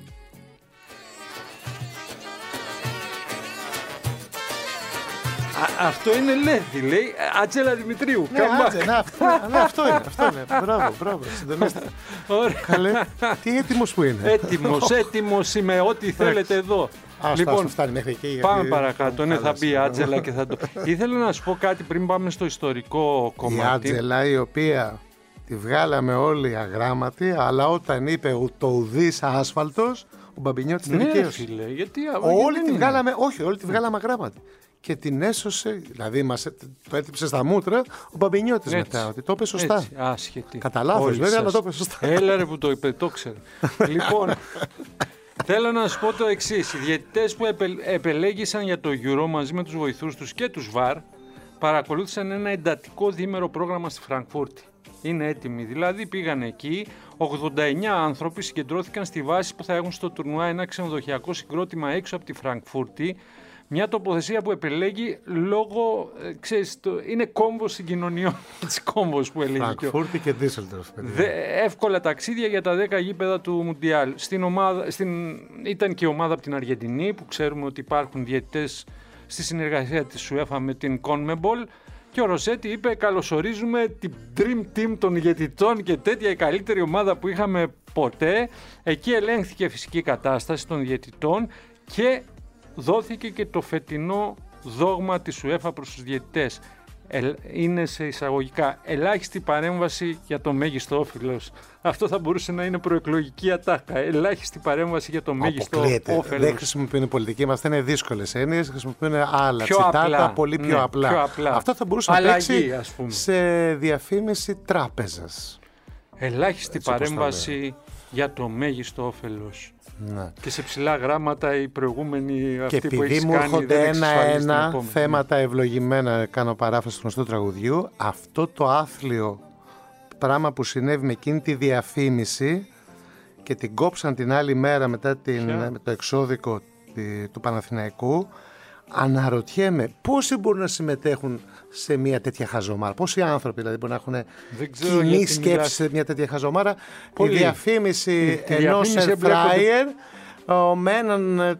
Α, αυτό είναι Λέθη, λέει. Άτζελα Δημητρίου. Ναι, άτζε, ναι, αυτό, ναι, αυτό είναι. Αυτό είναι. Μπράβο, μπράβο. Συντονίστε. Καλέ, τι έτοιμος που είναι. Έτοιμος, έτοιμος είμαι. Ό,τι θέλετε εδώ. Ας λοιπόν, φτάνει μέχρι εκεί. Πάμε παρακάτω. Ναι, θα μπει η Άτζελα και θα το. Ήθελα να σου πω κάτι πριν πάμε στο ιστορικό κομμάτι. Η Άτζελα, η οποία τη βγάλαμε όλοι αγράμματοι, αλλά όταν είπε το ουδής άσφαλτος, ο Μπαμπινιώτης τη δικαίωσε. Ναι, φίλε, γιατί. Όλοι τη βγάλαμε, όχι, όλοι τη βγάλαμε αγράμματοι. Και την έσωσε, δηλαδή μας το έτυψε στα μούτρα ο Μπαμπινιώτης μετά, ότι το είπε σωστά. Έτσι, άσχετη. Κατά λάθος βέβαια, αλλά το είπε σωστά. Έλα ρε που το είπε, το ξέρω. Λοιπόν, θέλω να σου πω το εξής. Οι διαιτητές που επε, επελέγησαν για το Euro μαζί με τους βοηθούς τους και τους βαρ παρακολούθησαν ένα εντατικό διήμερο πρόγραμμα στη Φραγκφούρτη. Είναι έτοιμοι, δηλαδή πήγαν εκεί, ογδόντα εννέα άνθρωποι συγκεντρώθηκαν στη βάση που θα έχουν στο τουρνουά ένα ξενοδοχειακό συγκρότημα έξω από τη Φραγκφούρτη. Μια τοποθεσία που επελέγει λόγω, ε, ξέρεις, το, είναι κόμβος συγκοινωνιών, της κόμβος που έλεγε. Φραγκφούρτη και Ντίσσελντορφ. Εύκολα ταξίδια για τα δέκα γήπεδα του Μουντιάλ. Στην ομάδα, στην, ήταν και ομάδα από την Αργεντινή, που ξέρουμε ότι υπάρχουν διαιτητές στη συνεργασία της UEFA με την CONMEBOL. Και ο Ροσέτη είπε: καλωσορίζουμε την Dream Team των ηγετητών και τέτοια η καλύτερη ομάδα που είχαμε ποτέ. Εκεί ελέγχθηκε φυσική κατάσταση των διαιτητών και δόθηκε και το φετινό δόγμα της UEFA προς τους διαιτητές. Ε, είναι σε εισαγωγικά ελάχιστη παρέμβαση για το μέγιστο όφελος. Αυτό θα μπορούσε να είναι προεκλογική ατάκα. Ελάχιστη παρέμβαση για το μέγιστο όφελος. Δεν χρησιμοποιούν οι πολιτικοί μας, δεν είναι δύσκολες έννοιες, χρησιμοποιούν άλλα πιο τσιτάτα, απλά, πολύ πιο, ναι, απλά. πιο απλά. Αυτό θα μπορούσε αλλαγή, να παίξει ας πούμε, σε διαφήμιση τράπεζας. Ελάχιστη Έτσι, παρέμβαση για το μέγιστο όφελος. Ναι. Και σε ψηλά γράμματα οι προηγούμενοι αυτοί και που έχεις μου κάνει έρχονται δεν ένα-ένα θέματα ευλογημένα, κάνω παράφραση του γνωστού τραγουδιού, αυτό το άθλιο πράγμα που συνέβη με εκείνη τη διαφήμιση και την κόψαν την άλλη μέρα μετά την, με το εξώδικο τη, του Παναθηναϊκού, αναρωτιέμαι πόσοι μπορούν να συμμετέχουν σε μια τέτοια χαζομάρα. Πόσοι άνθρωποι δηλαδή μπορούν να έχουν κοινή σκέψη σε μια τέτοια χαζομάρα. Πολύ. Η διαφήμιση ενός air fryer με έναν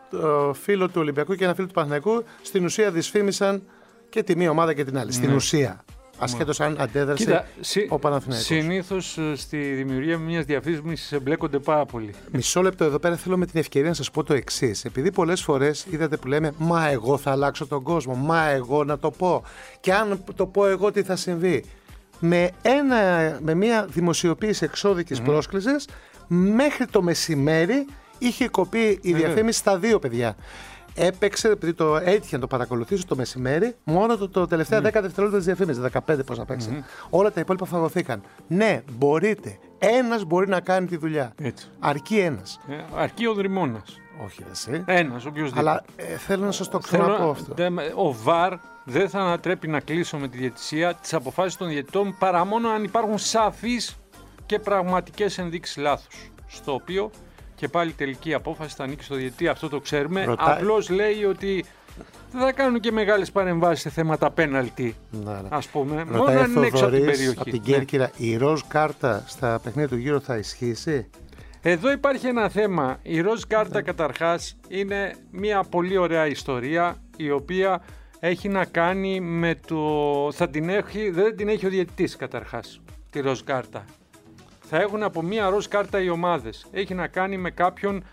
φίλο του Ολυμπιακού και ένα φίλο του Παναθηναϊκού στην ουσία δυσφήμισαν και τη μία ομάδα και την άλλη. Ναι. Στην ουσία. Ασχέτως αν αντέδρασε. Κοίτα, ο Παναθηναϊκός. Συνήθως στη δημιουργία μιας διαφήμισης εμπλέκονται πάρα πολύ. Μισό λεπτό εδώ πέρα θέλω με την ευκαιρία να σας πω το εξής. Επειδή πολλές φορές είδατε που λέμε «Μα εγώ θα αλλάξω τον κόσμο, μα εγώ να το πω και αν το πω εγώ τι θα συμβεί». Με, ένα, με μια δημοσιοποίηση εξώδικης mm-hmm. πρόσκλησης μέχρι το μεσημέρι είχε κοπεί η διαφήμιση mm-hmm. στα δύο παιδιά. Έπαιξε, επειδή το έτυχε να το παρακολουθήσω το μεσημέρι, μόνο το, το τελευταία mm. δέκα δευτερόλεπτα της διαφήμισης, δεκαπέντε πώς να παίξει. Mm-hmm. Όλα τα υπόλοιπα φαγωθήκαν. Ναι, μπορείτε. Ένας μπορεί να κάνει τη δουλειά. Έτσι. Αρκεί ένας. Ε, αρκεί ο Δρυμώνας. Όχι εσύ. Ένας, οποιοσδήποτε. Αλλά ε, θέλω να σας το ξαναπώ αυτό. Δε, ο ΒΑΡ δεν θα ανατρέπει να κλείσω με τη διαιτησία τις αποφάσεις των διαιτητών παρά μόνο αν υπάρχουν σαφείς και πραγματικές ενδείξεις λάθους. Στο οποίο και πάλι τελική απόφαση θα ανήκει στο διαιτητή, αυτό το ξέρουμε. Ρωτάει... Απλώς λέει ότι δεν θα κάνουν και μεγάλες παρεμβάσεις σε θέματα πέναλτι. Ναι, ναι. Ας πούμε, ρωτάει μόνο αν είναι έξω από την περιοχή. Από την Κέρκυρα, ναι. Η ροζ κάρτα στα παιχνίδια του Euro θα ισχύσει? Εδώ υπάρχει ένα θέμα. Η ροζ κάρτα ναι. καταρχάς είναι μια πολύ ωραία ιστορία η οποία έχει να κάνει με το... Θα την έχει... Δεν την έχει ο διαιτητής καταρχάς, τη ροζ κάρτα. Θα έχουν από μία ροζ κάρτα οι ομάδες. Έχει να κάνει με κάποιον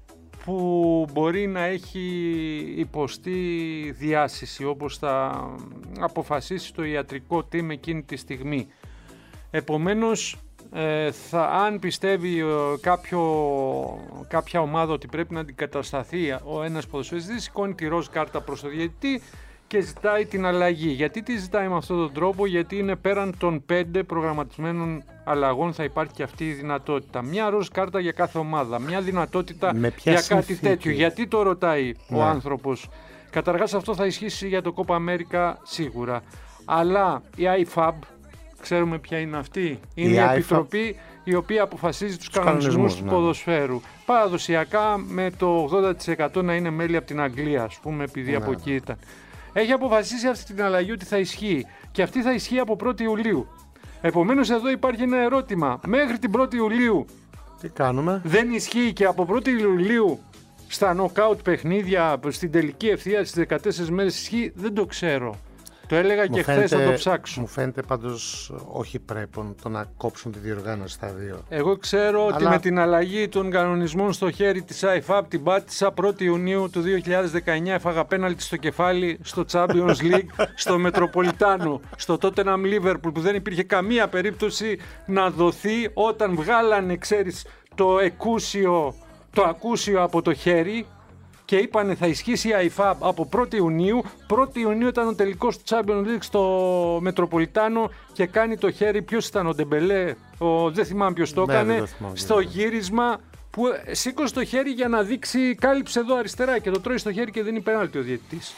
που μπορεί να έχει υποστεί διάσηση, όπως θα αποφασίσει το ιατρικό team εκείνη τη στιγμή. Επομένως, ε, θα, αν πιστεύει ε, κάποιο, κάποια ομάδα ότι πρέπει να αντικατασταθεί ο ένας ποδοσφαιριστής, σηκώνει τη ροζ κάρτα προς το διαιτητή και ζητάει την αλλαγή. Γιατί τη ζητάει με αυτόν τον τρόπο? Γιατί είναι πέραν των πέντε προγραμματισμένων αλλαγών θα υπάρχει και αυτή η δυνατότητα. Μια ροζ κάρτα για κάθε ομάδα, μια δυνατότητα για συνθήκη? κάτι τέτοιο. Γιατί το ρωτάει ναι. ο άνθρωπος? Καταρχάς αυτό θα ισχύσει για το Copa America σίγουρα. Αλλά η άι εφ έι μπι, ξέρουμε ποια είναι αυτή. Είναι η, η επιτροπή η οποία αποφασίζει τους, τους κανονισμούς, κανονισμούς του ναι. ποδοσφαίρου. Παραδοσιακά με το ογδόντα τοις εκατό να είναι μέλη από την Αγγλία, ας πούμε, επειδή ναι. από εκεί ήταν. Έχει αποφασίσει αυτή την αλλαγή ότι θα ισχύει και αυτή θα ισχύει από πρώτη Ιουλίου. Επομένως εδώ υπάρχει ένα ερώτημα. Μέχρι την πρώτη Ιουλίου τι κάνουμε? Δεν ισχύει και από πρώτη Ιουλίου στα νοκάουτ παιχνίδια, στην τελική ευθεία στις δεκατέσσερις μέρες ισχύει, δεν το ξέρω. Το έλεγα και χθες, θα το ψάξω. Μου φαίνεται πάντως όχι πρέπον το να κόψουν τη διοργάνωση στα δύο. Εγώ ξέρω Αλλά... ότι με την αλλαγή των κανονισμών στο χέρι της άι εφ έι πι την πάτησα πρώτη Ιουνίου του δύο χιλιάδες δεκαεννιά, έφαγα πέναλτι στο κεφάλι στο Champions League, στο Μετροπολιτάνο, στο Tottenham Liverpool, που δεν υπήρχε καμία περίπτωση να δοθεί όταν βγάλανε, ξέρεις, το εκούσιο, το ακούσιο από το χέρι. Και είπανε θα ισχύσει η άι εφ έι πι από πρώτη Ιουνίου. πρώτη Ιουνίου ήταν ο τελικός του Champions League στο Μετροπολιτάνο και κάνει το χέρι. Ποιος ήταν ο Ντεμπελέ, ο, δεν θυμάμαι ποιος το έκανε, στο γύρισμα που σήκωσε το χέρι για να δείξει, κάλυψε εδώ αριστερά και το τρώει στο χέρι και δεν είναι πέναλτι ο διαιτητής.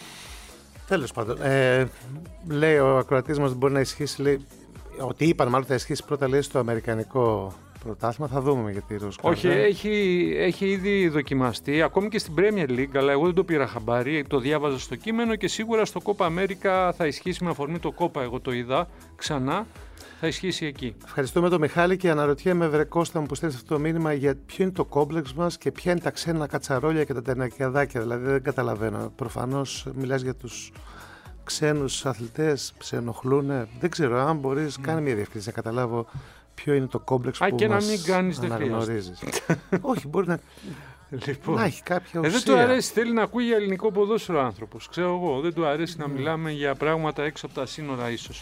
Τέλος πάντων, ε, λέει ο ακροατής μας ότι μπορεί να ισχύσει, λέει, ότι είπαν μάλλον θα ισχύσει πρώτα, λέει, στο αμερικανικό πρωτάθλημα, θα δούμε γιατί η Ρωσικά. Όχι, έχει, έχει ήδη δοκιμαστεί, ακόμη και στην Premier League, αλλά εγώ δεν το πήρα χαμπάρι, το διάβαζα στο κείμενο και σίγουρα στο Copa America θα ισχύσει με αφορμή το Copa, εγώ το είδα ξανά, θα ισχύσει εκεί. Ευχαριστούμε τον Μιχάλη και αναρωτιέμαι, βρε Κώστα μου, που στέλνει αυτό το μήνυμα, για ποιο είναι το κόμπλεξ μας και ποια είναι τα ξένα κατσαρόλια και τα τερνακιαδάκια, δηλαδή δεν καταλαβαίνω. Προφανώς μιλάς για τους ξένους αθλητές, σε ενοχλούνε, δεν ξέρω, αν μπορείς, mm. κάνε μια διευκρίνηση να καταλάβω ποιο είναι το κόμπλεξ Α, που και μας να μην κάνεις, αναγνωρίζεις. Όχι, μπορεί να, λοιπόν, να έχει κάποια ουσία. ε, δεν του αρέσει, θέλει να ακούει για ελληνικό ποδόσφαιρο άνθρωπος, ξέρω εγώ, δεν του αρέσει mm. να μιλάμε για πράγματα έξω από τα σύνορα ίσως.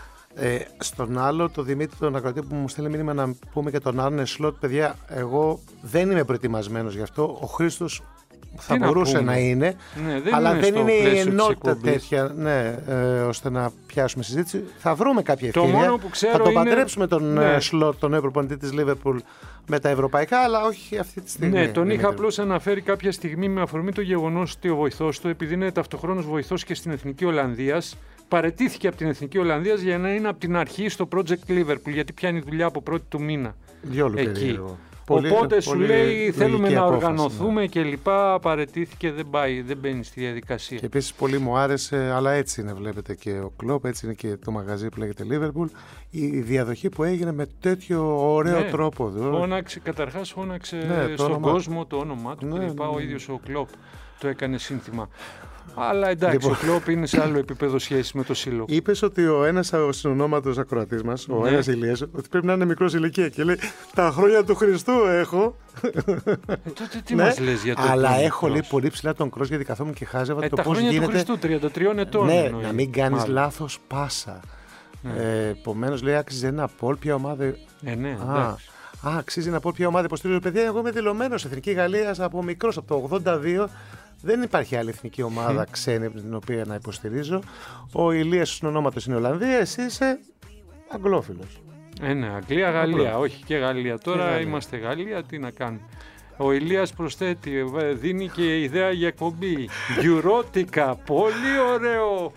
Ε, στον άλλο, το Δημήτρη, τον ακροατή που μου στέλνει μήνυμα να πούμε και τον Άρνε Σλότ, παιδιά, εγώ δεν είμαι προετοιμασμένος γι' αυτό. Ο Χρήστος θα Τι μπορούσε να, να είναι, ναι, δεν αλλά είναι δεν είναι η ενότητα τέτοια, τέτοια, ναι, ε, ώστε να πιάσουμε συζήτηση. Θα βρούμε κάποια ευκαιρία. Το μόνο που ξέρω θα τον είναι... παντρέψουμε τον ναι. Σλότ, τον νέο προπονητή της Λίβερπουλ, με τα ευρωπαϊκά, αλλά όχι αυτή τη στιγμή. Ναι, τον Δημήτρη. είχα απλώς αναφέρει κάποια στιγμή με αφορμή το γεγονός ότι ο βοηθός του, επειδή είναι ταυτοχρόνως βοηθός και στην Εθνική Ολλανδίας, παραιτήθηκε από την Εθνική Ολλανδίας για να είναι από την αρχή στο Project Liverpool, γιατί πιάνει δουλειά από πρώτη του μήνα. Διόλου εκεί. περίεργο. Οπότε πολύ, σου πολύ λέει θέλουμε να απόφαση, οργανωθούμε ναι. και λοιπά, παραιτήθηκε, δεν πάει, δεν μπαίνει στη διαδικασία. Και επίσης πολύ μου άρεσε, αλλά έτσι είναι, βλέπετε, και ο Κλόπ, έτσι είναι και το μαγαζί που λέγεται Liverpool, η διαδοχή που έγινε με τέτοιο ωραίο ναι, τρόπο. Φώναξε, καταρχάς φώναξε ναι, στον όνομα... κόσμο το όνομά του, ναι, και λοιπά, ναι, ο ίδιος ο Κλόπ το έκανε σύνθημα. Αλλά εντάξει, λοιπόν, ο Κλόπ είναι σε άλλο επίπεδο σχέση με το σύλλογο. Είπες ότι ο ένας συνονόματος ακροατής μας, ο ναι. ένας Ηλίας, ότι πρέπει να είναι μικρός ηλικία και λέει τα χρόνια του Χριστού έχω. Ε, τότε τι ναι, μας λες για το αλλά έχω λέει πολύ ψηλά τον Κρός γιατί καθόμουν και χάζευα ε, το τα πώς γίνεται. Τα γίνεται. χρόνια του Χριστού, τριάντα τριών ετών. Ναι, εννοεί, να μην κάνεις μάλλον λάθος πάσα. Ναι. Ε, Επομένως λέει άξιζε ένα πόλ, ποια ομάδα. Ε, ναι, Α, α, αξίζει να πω ποια ομάδα υποστηρίζω. Παιδιά, εγώ είμαι δηλωμένος Εθνική Γαλλίας από μικρός, από το ογδόντα δύο. Δεν υπάρχει άλλη εθνική ομάδα mm. ξένη την οποία να υποστηρίζω. Ο Ηλίας στον ονόματος είναι Ολλανδία, εσύ είσαι αγγλόφιλος. Ε, ναι, Αγγλία, Γαλλία, όχι και Γαλλία. Τώρα και Γαλλία. Είμαστε Γαλλία, τι να κάνουμε. Ο Ηλίας προσθέτει, δίνει και ιδέα για εκπομπή. Γιουρώτικα, πολύ ωραίο.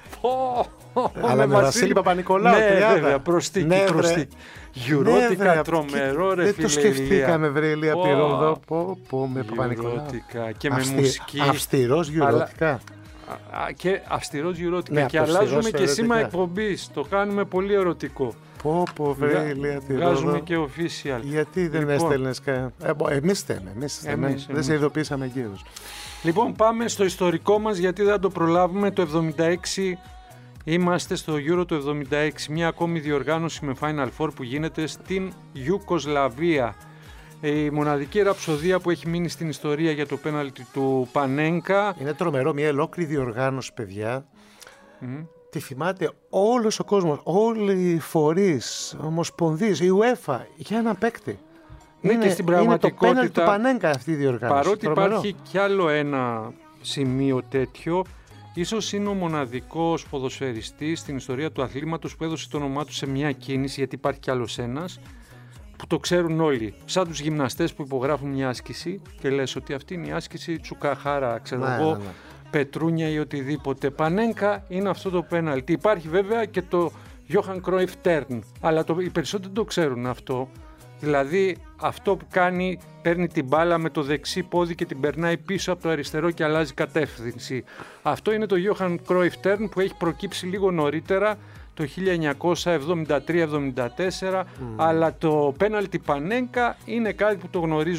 Αλλά με Βασίλη Παπα-Νικολάου. Ναι, βέβαια, προστίκη, ναι, προστίκη. Γιουρώτικα, ναι, τρομερό ρε δεν φίλε. Δεν το σκεφτήκαμε βρε Ηλία oh. Πυρόδο. Πω, πω, με Παπα-Νικολάου. Γιουρώτικα και Αυστη... με μουσική. Αυστηρός γιουρώτικα. Αλλά... Και αυστηρός γιουρώτικα. Ναι, και αλλάζουμε και σήμα εκπομπής. Το κάνουμε πολύ ερωτικό. Πω, πω, βρε Ηλία Πυρόδο. Βγάζουμε και official. Γιατί δεν λοιπόν, έστελνες κανένα. Ε, εμείς στέλνουμε. Εμείς, εμείς, δεν σε ειδοποίησαμε γύρους. Λοιπόν, πάμε στο ιστορικό μας γιατί δεν το προλάβουμε. Το εβδομήντα έξι είμαστε στο Euro του εβδομήντα έξι. Μια ακόμη διοργάνωση με Final Four που γίνεται στην Ιουκοσλαβία. Η μοναδική ραψοδία που έχει μείνει στην ιστορία για το πέναλτι του Πανένκα. Είναι τρομερό, μια ολόκληρη διοργάνωση, παιδιά. Mm. Τη θυμάται όλος ο κόσμος, όλοι οι φορείς, ομοσπονδίες, η UEFA, για ένα παίκτη. Ναι, είναι, και στην πραγματικότητα, είναι το πέναλτι του Πανένκα αυτή η διοργάνωση. Παρότι τρομερό. Υπάρχει κι άλλο ένα σημείο τέτοιο, ίσως είναι ο μοναδικός ποδοσφαιριστής στην ιστορία του αθλήματος που έδωσε το όνομά του σε μια κίνηση, γιατί υπάρχει κι άλλος ένας, που το ξέρουν όλοι. Σαν τους γυμναστές που υπογράφουν μια άσκηση και λες ότι αυτή είναι η άσκηση Τσουκαχάρα, ξέρω ναι, εγώ, ναι, ναι. Πετρούνια ή οτιδήποτε. Πανένκα είναι αυτό το πέναλτι. Υπάρχει βέβαια και το Johan Cruyff Turn, αλλά το, οι περισσότεροι το ξέρουν αυτό. Δηλαδή αυτό που κάνει, παίρνει την μπάλα με το δεξί πόδι και την περνάει πίσω από το αριστερό και αλλάζει κατεύθυνση. Αυτό είναι το Johan Cruyff Turn που έχει προκύψει λίγο νωρίτερα, το χίλια εννιακόσια εβδομήντα τρία εβδομήντα τέσσερα, mm. αλλά το πέναλτι Πανένκα είναι κάτι που το γνωρίζουν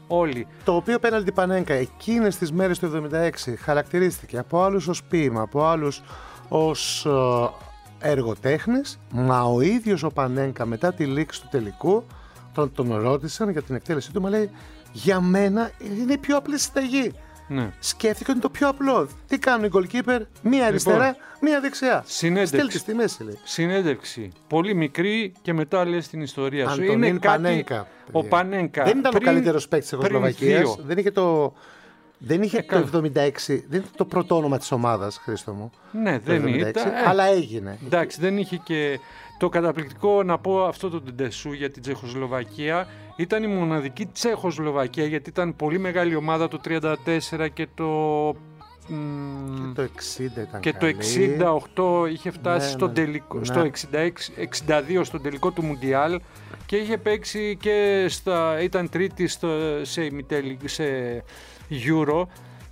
όλοι. Το οποίο πέναλτι Πανένκα εκείνες τις μέρες του εβδομήντα έξι χαρακτηρίστηκε από άλλους ως ποίημα, από άλλους ως ε, εργοτέχνης, μα ο ίδιος ο Πανένκα μετά τη λήξη του τελικού τον, τον ρώτησαν για την εκτέλεσή του, μα λέει για μένα είναι η πιο απλή συνταγή. Ναι. Σκέφτηκε ότι είναι το πιο απλό. Τι κάνουν οι goalkeeper, μία αριστερά, λοιπόν, μία δεξιά. Συνέντευξη. Στη μέση, λέει. Συνέντευξη. Πολύ μικρή και μετά λες την ιστορία σου. Αντωνίν Είναι κάτι... Πανένκα. Ο Πανένκα. Δεν ήταν πριν... ο καλύτερος παίκτης της Τσεχοσλοβακίας. Δεν είχε το. Δεν είχε Έκανα. το εβδομήντα έξι, δεν είχε το πρώτο όνομα της ομάδας, Χρήστο μου. Ναι, δεν ήταν. Αλλά έγινε. Εντάξει, δεν είχε και. Το καταπληκτικό να πω αυτό το Ντεσού για την Τσεχοσλοβακία. Ήταν η μοναδική Τσεχοσλοβακία γιατί ήταν πολύ μεγάλη ομάδα το τριάντα τέσσερα και το. Και το εξήντα ήταν και καλή. το εξήντα οκτώ είχε φτάσει ναι, στο, ναι, τελικό, ναι. στο εξήντα έξι, εξήντα δύο στον τελικό του Μουντιάλ και είχε παίξει και στα, ήταν τρίτη στο, σε, σε Euro.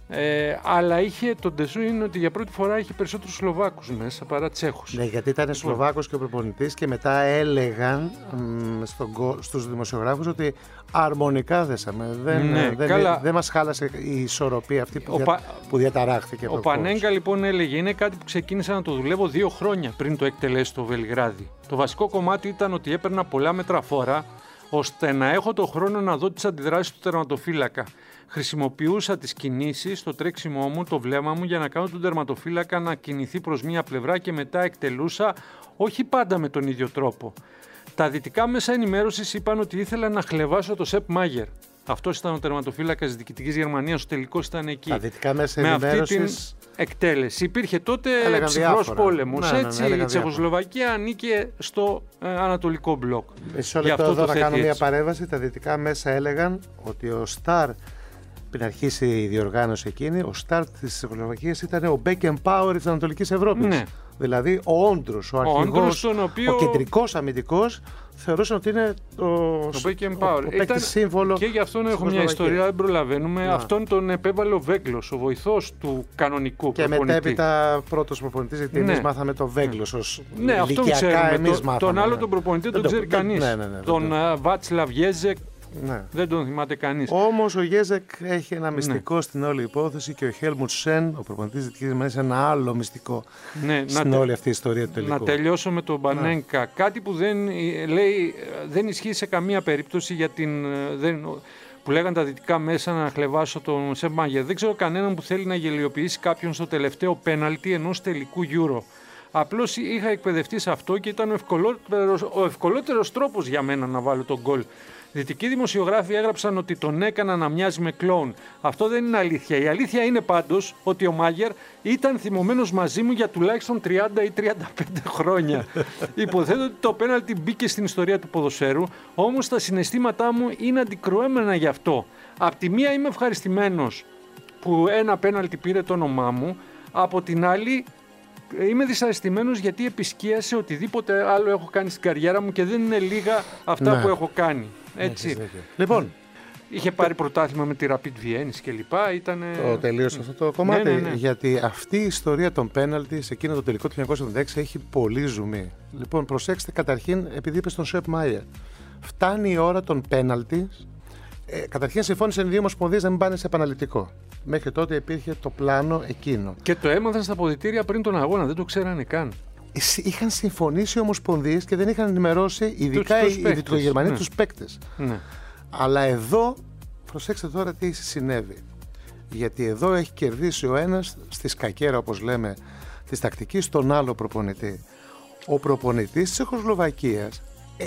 Ε, αλλά είχε, το Ντεσού είναι ότι για πρώτη φορά είχε περισσότερους Σλοβάκους μέσα παρά Τσέχους. Ναι, γιατί ήταν Σλοβάκος και ο προπονητής και μετά έλεγαν μ, στον, στους δημοσιογράφους ότι αρμονικά δέσαμε. Δεν, ναι, δεν, καλά. δεν μας χάλασε η ισορροπία αυτή που, δια, Πα... που διαταράχθηκε. Ο Πανένκα λοιπόν έλεγε είναι κάτι που ξεκίνησα να το δουλεύω δύο χρόνια πριν το εκτελέσει στο Βελιγράδι. Το βασικό κομμάτι ήταν ότι έπαιρνα πολλά μετραφόρα ώστε να έχω το χρόνο να δω τις αντιδράσεις του τερματοφύλακα. Χρησιμοποιούσα τις κινήσεις, το τρέξιμό μου, το βλέμμα μου για να κάνω τον τερματοφύλακα να κινηθεί προς μία πλευρά και μετά εκτελούσα, όχι πάντα με τον ίδιο τρόπο. Τα δυτικά μέσα ενημέρωσης είπαν ότι ήθελα να χλεβάσω το Σεπ Μάγερ. Αυτός ήταν ο τερματοφύλακας της Δυτικής Γερμανίας, ο τελικός ήταν εκεί. Τα δυτικά μέσα με ενημέρωσης... αυτή την εκτέλεση. Υπήρχε τότε ψυχρός πόλεμος. Ναι, ναι, έτσι ναι, η Τσεχοσλοβακία ανήκε στο ε, ανατολικό μπλοκ. Μισό λεπτό εδώ να κάνω μια παρέμβαση. Τα δυτικά μέσα έλεγαν ότι ο Σταρ, πριν αρχίσει η διοργάνωση εκείνη, ο Σταρ της Τσεχοσλοβακίας ήταν ο Beckenbauer της Ανατολικής Ευρώπης. Ναι. Δηλαδή ο όντρος, ο αρχηγός, ο, οποίο... ο κεντρικός αμυντικός θεωρούσαν ότι είναι το, το Beckenbauer. ο, ο ήταν... σύμβολο. Και γι' αυτόν έχω μια ιστορία, δεν προλαβαίνουμε. Να. Αυτόν τον επέβαλε ο Βέγγλος, ο βοηθός του κανονικού και προπονητή. Και μετέπειτα πρώτος προπονητής, γιατί ναι. εμείς μάθαμε το Βέγγλος ως ναι, αυτόν ξέρουμε. Εμείς το, μάθαμε, τον άλλο ναι. τον προπονητή δεν τον ξέρει το, κανείς. Ναι, ναι, ναι, τον uh, Βάτσλαβ Γέζεκ. Ναι. Δεν τον θυμάται κανείς. Όμως ο Γέζεκ έχει ένα μυστικό ναι. στην όλη υπόθεση και ο Χέλμουτ Σεν, ο προπονητής της Δυτικής Γερμανίας, ένα άλλο μυστικό ναι, στην να, όλη αυτή η ιστορία του τελικού. Να τελειώσω με τον Πανένκα. Ναι. Κάτι που δεν, λέει, δεν ισχύει σε καμία περίπτωση για την, δεν, που λέγαν τα δυτικά μέσα να χλεβάσω τον Σεπ Μάγερ. Δεν ξέρω κανέναν που θέλει να γελιοποιήσει κάποιον στο τελευταίο πέναλτι ενός τελικού Euro. Απλώς είχα εκπαιδευτεί σε αυτό και ήταν ο ευκολότερος, ο ευκολότερος τρόπος για μένα να βάλω τον γκολ. Δυτικοί δημοσιογράφοι έγραψαν ότι τον έκανα να μοιάζει με κλόουν. Αυτό δεν είναι αλήθεια. Η αλήθεια είναι πάντως ότι ο Μάγερ ήταν θυμωμένος μαζί μου για τουλάχιστον τριάντα ή τριάντα πέντε χρόνια. Υποθέτω ότι το πέναλτι μπήκε στην ιστορία του ποδοσφαίρου, όμως τα συναισθήματά μου είναι αντικρουέμενα γι' αυτό. Απ' τη μία είμαι ευχαριστημένος που ένα πέναλτι πήρε το όνομά μου, από την άλλη είμαι δυσαρεστημένος γιατί επισκίασε οτιδήποτε άλλο έχω κάνει στην καριέρα μου και δεν είναι λίγα αυτά ναι. που έχω κάνει. Έτσι. Λοιπόν, είχε πάρει πρωτάθλημα με τη Rapid Βιέννης και λοιπά. Ήτανε... Το τελείωσε αυτό το κομμάτι. Ναι, ναι, ναι. Γιατί αυτή η ιστορία των πέναλτι σε εκείνο το τελικό του χίλια εννιακόσια εβδομήντα έξι έχει πολύ ζουμί. Λοιπόν, προσέξτε καταρχήν, επειδή είπε στον Σεπ Μάγερ, φτάνει η ώρα των πέναλτι. Ε, καταρχήν συμφώνησαν οι δύο ομοσπονδίες να μην πάνε σε επαναληπτικό. Μέχρι τότε υπήρχε το πλάνο εκείνο. Και το έμαθαν στα αποδυτήρια πριν τον αγώνα, δεν το ξέρανε καν. Είχαν συμφωνήσει οι ομοσπονδίες και δεν είχαν ενημερώσει, ειδικά τους, τους οι Δυτικογερμανοί, ναι. τους παίκτες. Ναι. Αλλά εδώ, προσέξτε τώρα τι συνέβη. Γιατί εδώ έχει κερδίσει ο ένας στη σκακέρα, όπως λέμε, της τακτικής, τον άλλο προπονητή. Ο προπονητής της Τσεχοσλοβακίας, ε,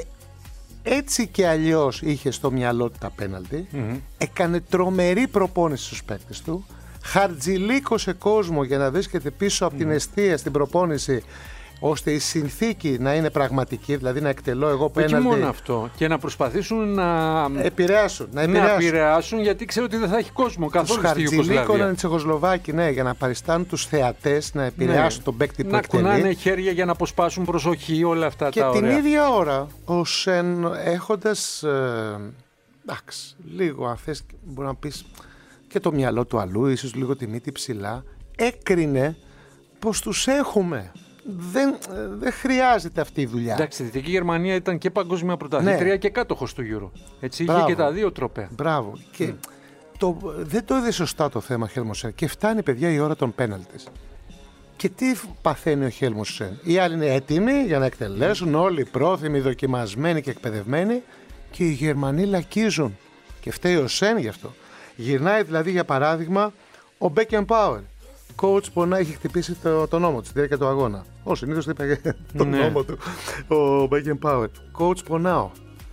έτσι και αλλιώς είχε στο μυαλό του τα πέναλτι, mm-hmm. έκανε τρομερή προπόνηση στους παίκτες του, χαρτζιλίκωσε κόσμο για να βρίσκεται πίσω από mm. την εστία στην προπόνηση, ώστε η συνθήκη να είναι πραγματική, δηλαδή να εκτελώ εγώ πέναλτι. Όχι μόνο αυτό, και να προσπαθήσουν να επηρεάσουν, να επηρεάσουν, να επηρεάσουν γιατί ξέρω ότι δεν θα έχει κόσμο καθόλου στη Ιουγκοσλαβία. Τους χαρτζιλίκωναν οι Τσεχοσλοβάκοι, ναι, για να παριστάνουν τους θεατές, να επηρεάσουν ναι. τον παίκτη που να εκτελεί. Να κουνάνε χέρια για να αποσπάσουν προσοχή, όλα αυτά και τα ωραία. Και την ίδια ώρα, ο Σεν, έχοντας, ε, εντάξει, λίγο αν θες, μπορεί να πεις και το μυαλό του αλλού, ίσως λίγο τη μύτη ψηλά, έκρινε πως τους έχουμε δεν, δεν χρειάζεται αυτή η δουλειά. Εντάξει, η Δυτική Γερμανία ήταν και παγκόσμια πρωταθλήτρια ναι. και κάτοχος του Euro. Έτσι, είχε και τα δύο τροπέα. Μπράβο. Mm. Και το, δεν το είδε σωστά το θέμα Χέλμουτ Σεν. Και φτάνει, παιδιά, η ώρα των πέναλτις. Και τι παθαίνει ο Χέλμουτ Σεν. Οι άλλοι είναι έτοιμοι για να εκτελέσουν, όλοι πρόθυμοι, δοκιμασμένοι και εκπαιδευμένοι. Και οι Γερμανοί λακίζουν. Και φταίει ο Σεν γι' αυτό. Γυρνάει δηλαδή, για παράδειγμα, ο Μπέκενμπάουερ. Coach πονά, είχε χτυπήσει το, το νόμο του στη διάρκεια του αγώνα. Ω συνήθως είπε τον ναι. νόμο του ο Μπέκενμπάουερ. Coach πονάω.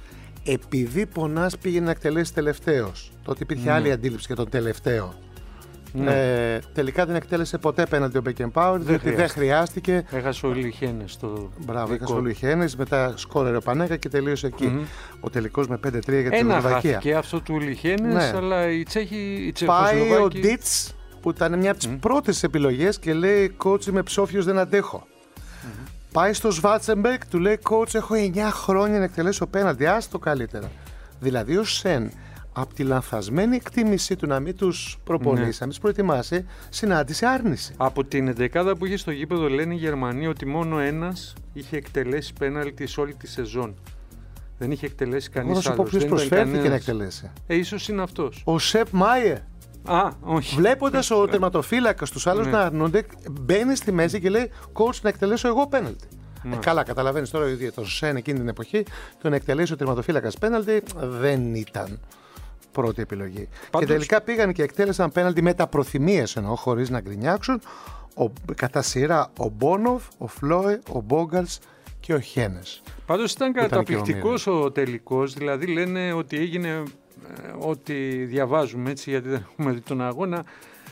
Επειδή πονάς πήγαινε να εκτελέσει τελευταίος. Τότε υπήρχε ναι. άλλη αντίληψη για τον τελευταίο. Ναι. Ε, τελικά δεν εκτέλεσε ποτέ πέναντι ο Μπέκενμπάουερ, διότι δεν χρειάστηκε. Έχασε ο Λιχένες το. Μπράβο, έχασε ο Λιχένες, μετά σκόρερε ο Πανέκα και τελείωσε εκεί. Mm-hmm. Ο τελικός με πέντε τρία για την Σλοβακία. Ένα χάθηκε αυτό του Λιχένες, ναι. αλλά η Τσέχη. Η Πάει ο Ντίτς, που ήταν μια από τις mm. πρώτες επιλογές και λέει coach είμαι ψόφιος, δεν αντέχω. Mm-hmm. Πάει στο Σβάτσεμπεργκ, του λέει coach έχω εννιά χρόνια να εκτελέσω πέναντι, άστο καλύτερα. Δηλαδή ο Σεν από τη λανθασμένη εκτίμησή του να μην τους προπονήσει, ναι. να μην τους προετοιμάσει, συνάντησε άρνηση. Από την εντεκάδα που είχε στο γήπεδο λένε οι Γερμανοί ότι μόνο ένας είχε εκτελέσει πέναλτι σε όλη τη σεζόν. Δεν είχε εκτελέσει κανείς άλλος. Θα σου πω ποιος προσφέρθηκε κανένας... να εκτελέσει. Ε, ίσως είναι αυτός. Ο Σεπ Μάιερ. Α, όχι. Βλέποντας ο τερματοφύλακας τους άλλους ναι. να αρνούνται, μπαίνει στη μέση και λέει coach να εκτελέσω εγώ πέναλτι. Ε, καλά, καταλαβαίνεις τώρα ότι το Σεν εκείνη την εποχή το να εκτελέσει ο τερματοφύλακας πέναλτι δεν ήταν πρώτη επιλογή. Πάντως... Και τελικά πήγαν και εκτέλεσαν πέναλτι με τα προθυμίες εννοώ, χωρίς να γκρινιάξουν. Ο, κατά σειρά ο Μπόνοφ, ο Φλόε, ο Μπόγκαρτς και ο Χένες. Πάντως ήταν καταπληκτικός ο τελικός, δηλαδή λένε ότι έγινε. Ό,τι διαβάζουμε έτσι, γιατί δεν έχουμε δει τον αγώνα,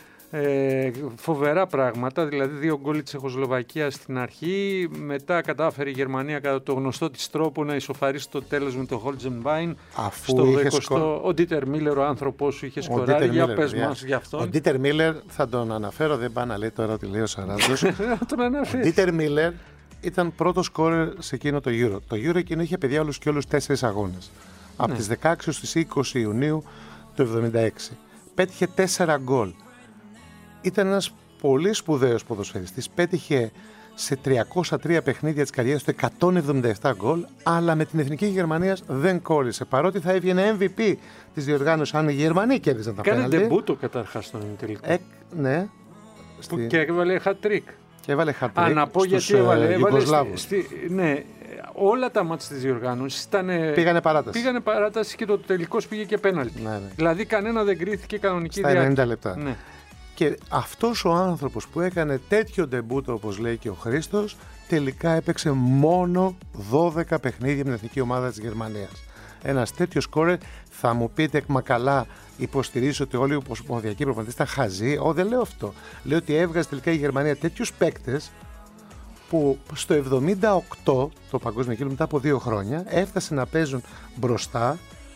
ε, φοβερά πράγματα, δηλαδή δύο γκολ της Τσεχοσλοβακίας στην αρχή, μετά κατάφερε η Γερμανία κατά το γνωστό της τρόπο να ισοφαρίσει το τέλος με το Χόλτζενβάιν στο εικοστό. Σκο... Ο Ντίτερ Μίλερ, ο άνθρωπός σου, είχε σκοράρει, για Miller, πες yeah. μας γι' αυτόν. Ο Ντίτερ Μίλερ, θα τον αναφέρω, δεν πάει να λέει τώρα ότι λέει ο Σαράντος. Ο Ντίτερ Μίλερ ήταν πρώτο σκόρερ σε εκείνο το Euro. Το Euro εκείνο είχε παιδιά όλους και όλους τέσσερις αγώνες. Από ναι. τις δεκαέξι στις είκοσι Ιουνίου του εβδομήντα έξι. Πέτυχε τέσσερα γκολ. Ήταν ένας πολύ σπουδαίος ποδοσφαιριστής. Πέτυχε σε τριακόσια τρία παιχνίδια της καριέρας του εκατόν εβδομήντα επτά γκολ, αλλά με την Εθνική Γερμανίας δεν κόλλησε. Παρότι θα έβγαινε εμ βι πι της διοργάνωσης αν οι Γερμανοί κέρδισαν τα πέναλτι. Κάνε ντεμπούτο καταρχάς στον τελικό. Ε, ναι. Που στη... Και έβαλε hat-trick. Και έβαλε hat-trick. Α, να πω γιατί έβαλε. έβαλε στη, στη, ναι. Όλα τα μάτς της διοργάνωσης πήγανε παράταση. Πήγανε παράταση και το τελικός πήγε και πέναλτι. Ναι, ναι. Δηλαδή κανένα δεν κρίθηκε κανονική στα διάρκεια. ενενήντα λεπτά. Ναι. Και αυτός ο άνθρωπος που έκανε τέτοιο ντεμπούτο όπως λέει και ο Χρήστος, τελικά έπαιξε μόνο δώδεκα παιχνίδια με την εθνική ομάδα της Γερμανίας. Ένας τέτοιος σκόρερ, θα μου πείτε μα καλά, υποστηρίζει ότι όλοι οι ομοσπονδιακοί προπονητές ήταν χαζοί. Ω, δεν λέω αυτό. Λέω ότι έβγαζε τελικά η Γερμανία τέτοιους παίκτες που στο εβδομήντα οκτώ, το παγκόσμιο κύκλο μετά από δύο χρόνια, έφτασε να παίζουν μπροστά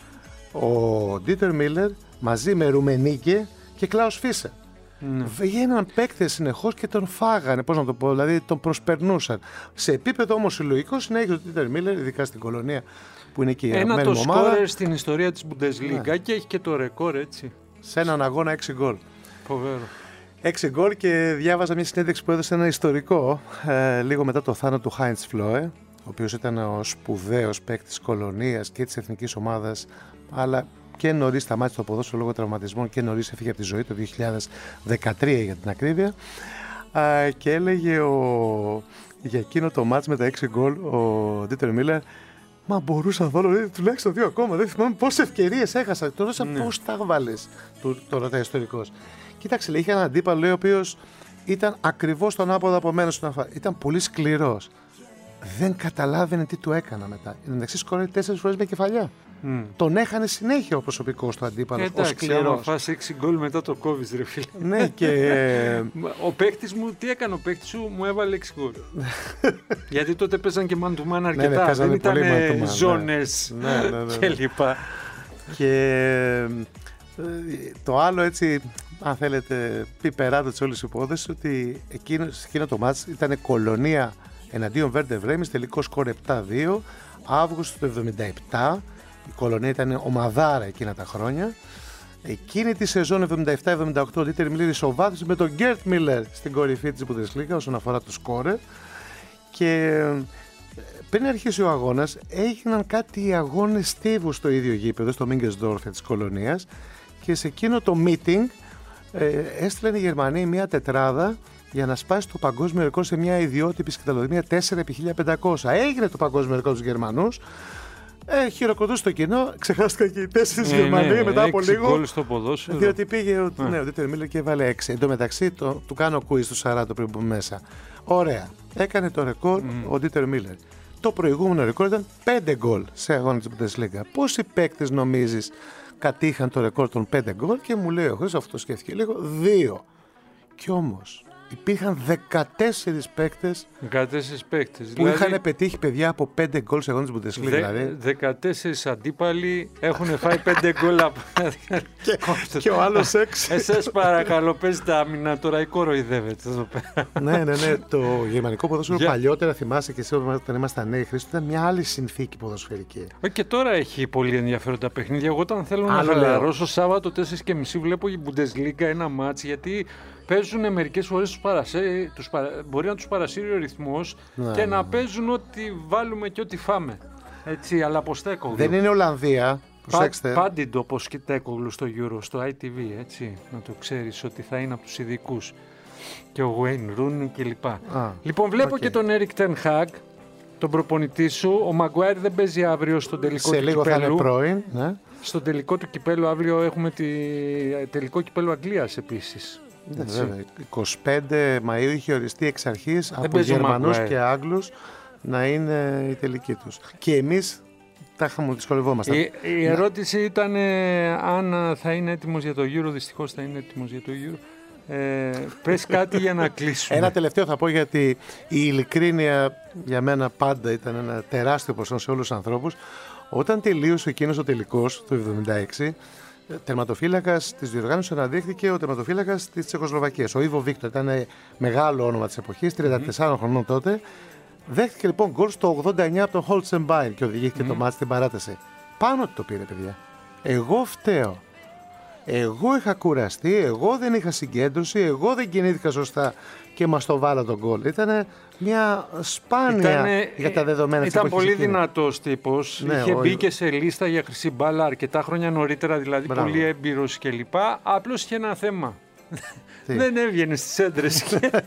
ο Ντίτερ Μίλερ μαζί με Ρουμενίκε και Κλάους Φίσερ. Ναι. Βγαίναν παίκτες συνεχώς και τον φάγανε, πώς να το πω, δηλαδή τον προσπερνούσαν. Σε επίπεδο όμως συλλογικό συνέχιζε ο Ντίτερ Μίλερ, ειδικά στην Κολονία που είναι και η αγαπημένη ομάδα. Ένα το σκόρερ στην ιστορία της Bundesliga ναι. και έχει και το ρεκόρ έτσι. Σε έναν αγώνα έξι γκολ. Φοβερό. έξι γκολ και διάβαζα μια συνέντευξη που έδωσε ένα ιστορικό ε, λίγο μετά το θάνατο του Χάιντς Φλόε, ο οποίος ήταν ο σπουδαίος παίκτης της Κολονίας και της εθνικής ομάδας, αλλά και νωρίς σταμάτησε το ποδόσφαιρο λόγω τραυματισμών και νωρίς έφυγε από τη ζωή το δύο χιλιάδες δεκατρία για την ακρίβεια. Ε, και έλεγε ο, για εκείνο το μάτς με τα έξι γκολ ο Ντίτερ Μίλερ, μα μπορούσα να βάλω τουλάχιστον δύο ακόμα. Δεν θυμάμαι πόσες ευκαιρίες έχασα. Τώρα ναι. πώς τα βάλες, το ρωτάει ιστορικός. Κοίταξε, λέει, είχε έναν αντίπαλο, λέει, ο οποίος ήταν ακριβώς τον άποδο από μένα. Ήταν πολύ σκληρός. Δεν καταλάβαινε τι του έκανα μετά. Εν μεταξύ, σκόραρε τέσσερις φορές με κεφαλιά. Mm. Τον έχανε συνέχεια ο προσωπικός του αντίπαλος. Εντάξει, άμα φας έξι γκολ μετά το κόβεις, ρε φίλε. Ναι, και. Ο παίκτης μου, τι έκανε ο παίκτης σου, μου έβαλε έξι γκολ. Γιατί τότε παίζαν και man to man αρκετά. Ναι, ναι, δεν ήταν ζώνες ναι. Ναι, ναι, ναι, ναι. και λοιπά. Και το άλλο έτσι, αν θέλετε, πιπεράτο της όλης υπόθεσης, ότι εκείνο, εκείνο το μάτς ήταν Κολονία εναντίον Βέρντερ Βρέμις, τελικό σκορ επτά δύο, Αύγουστο του εβδομήντα επτά. Η Κολονία ήταν ομαδάρα εκείνα τα χρόνια. Εκείνη τη σεζόν εβδομήντα επτά εβδομήντα οκτώ ο Ντίτερ Μίλερ ισοβάθμισε με τον Γκέρτ Μίλερ στην κορυφή της Bundesliga όσον αφορά το σκόρερ. Και πριν αρχίσει ο αγώνας, έγιναν κάτι αγώνες στίβου στο ίδιο γήπεδο, στο Μίγκεσντόρφ της κολονίας, και σε εκείνο το meeting ε, έστειλαν οι Γερμανοί μια τετράδα για να σπάσει το παγκόσμιο ρεκόρ σε μια ιδιότυπη σκηταλοδρομία τέσσερα επί χίλια πεντακόσια. Έγινε το παγκόσμιο ρεκόρ στους Γερμανούς. Ε, χειροκροτούσε το κοινό, ξεχάστηκαν και οι τέσσερις ναι, Γερμανοί ναι, μετά από λίγο. Γκολ στο ποδόσφαιρο. Διότι πήγε ο, ναι. Ναι, ο Δίτερ Μίλλερ και έβαλε έξι. Εν τω μεταξύ, το, του κάνω quiz του σαράντα πριν που μέσα. Ωραία. Έκανε το ρεκόρ mm. ο Δίτερ Μίλλερ. Το προηγούμενο ρεκόρ ήταν πέντε γκολ σε αγώνα της Bundesliga. Πόσοι παίκτες νομίζεις κατήχαν το ρεκόρ των πέντε γκολ? Και μου λέει ο Χρήστος, αυτό σκέφτηκε λίγο, δύο. Κι όμως υπήρχαν δεκατέσσερις παίκτες, δεκατέσσερις παίκτες που δηλαδή, είχαν πετύχει παιδιά από πέντε γκολ σε αγώνα της Bundesliga. Δε, δηλαδή. δεκατέσσερις αντίπαλοι έχουν φάει πέντε γκολ από. και, και ο άλλος έξι. Εσάς παρακαλώ, παίζετε άμυνα τώρα ή κοροϊδεύετε εδώ πέρα? ναι, ναι, ναι. Το γερμανικό ποδόσφαιρο Για... παλιότερα, θυμάσαι και εσύ όταν ήμασταν νέοι, Χρήστο, ήταν μια άλλη συνθήκη ποδοσφαιρική. Και τώρα έχει πολύ ενδιαφέροντα παιχνίδια. Εγώ όταν θέλω Άλλο να χαλαρώσω, Σάββατο τέσσερις και μισή βλέπω η Bundesliga ένα μάτς, γιατί παίζουν μερικές φορές τους παρασέ, τους παρα, μπορεί να τους παρασύρει ο ρυθμός ναι, και να ναι. παίζουν ό,τι βάλουμε και ό,τι φάμε. Έτσι, αλλά από Στέκογλου. Δεν είναι Ολλανδία. Πα, πάντιντο όπως και Στέκογλου στο Euro, στο άι τι βι, έτσι. Να το ξέρεις ότι θα είναι από τους ειδικούς. Και ο Wayne Rooney κλπ. Λοιπόν, βλέπω okay. και τον Eric Ten Hag, τον προπονητή σου. Ο Maguire δεν παίζει αύριο στον τελικό Σε του λίγο κυπέλου. Θα είναι πρώην, ναι. Στον τελικό του κυπέλου αύριο έχουμε τη... τελικό κυπέλου Αγγλίας επίσης. Ναι, βέβαια. εικοστή πέμπτη Μαΐου είχε οριστεί εξ αρχής από Γερμανούς και Άγγλους να είναι η τελική τους. Και εμείς τα είχαμε, δυσκολευόμασταν. Η, η ερώτηση να... ήταν ε, αν θα είναι έτοιμος για το Euro. Δυστυχώς θα είναι έτοιμος για το Euro. Ε, πες κάτι για να κλείσουμε. Ένα τελευταίο θα πω, γιατί η ειλικρίνεια για μένα πάντα ήταν ένα τεράστιο ποσό σε όλους τους ανθρώπους. Όταν τελείωσε εκείνος ο τελικός το εβδομήντα έξι, τερματοφύλακας της διοργάνωσης αναδείχθηκε ο τερματοφύλακας της Τσεχοσλοβακίας. Ο Ιβο Βίκτορ ήταν μεγάλο όνομα της εποχής, τριάντα τεσσάρων mm-hmm. χρονών τότε. Δέχτηκε λοιπόν γκολ στο ογδόντα εννιά από τον Χολτσεμπάιν και οδηγήθηκε mm-hmm. το μάτς στην παράταση. Πάνω ότι το πήρε, παιδιά. Εγώ φταίω. Εγώ είχα κουραστεί, εγώ δεν είχα συγκέντρωση, εγώ δεν κινήθηκα σωστά και μας το βάλα τον γκολ. Ήταν μια σπάνια Ήτανε, για τα δεδομένα της εποχής. Ήταν πολύ δυνατός τύπος. Ναι, είχε ο... μπει και σε λίστα για χρυσή μπάλα αρκετά χρόνια νωρίτερα, δηλαδή Μπράβο. πολύ έμπειρος κλπ. Απλώς είχε ένα θέμα. Δεν έβγαινε στις έντρες.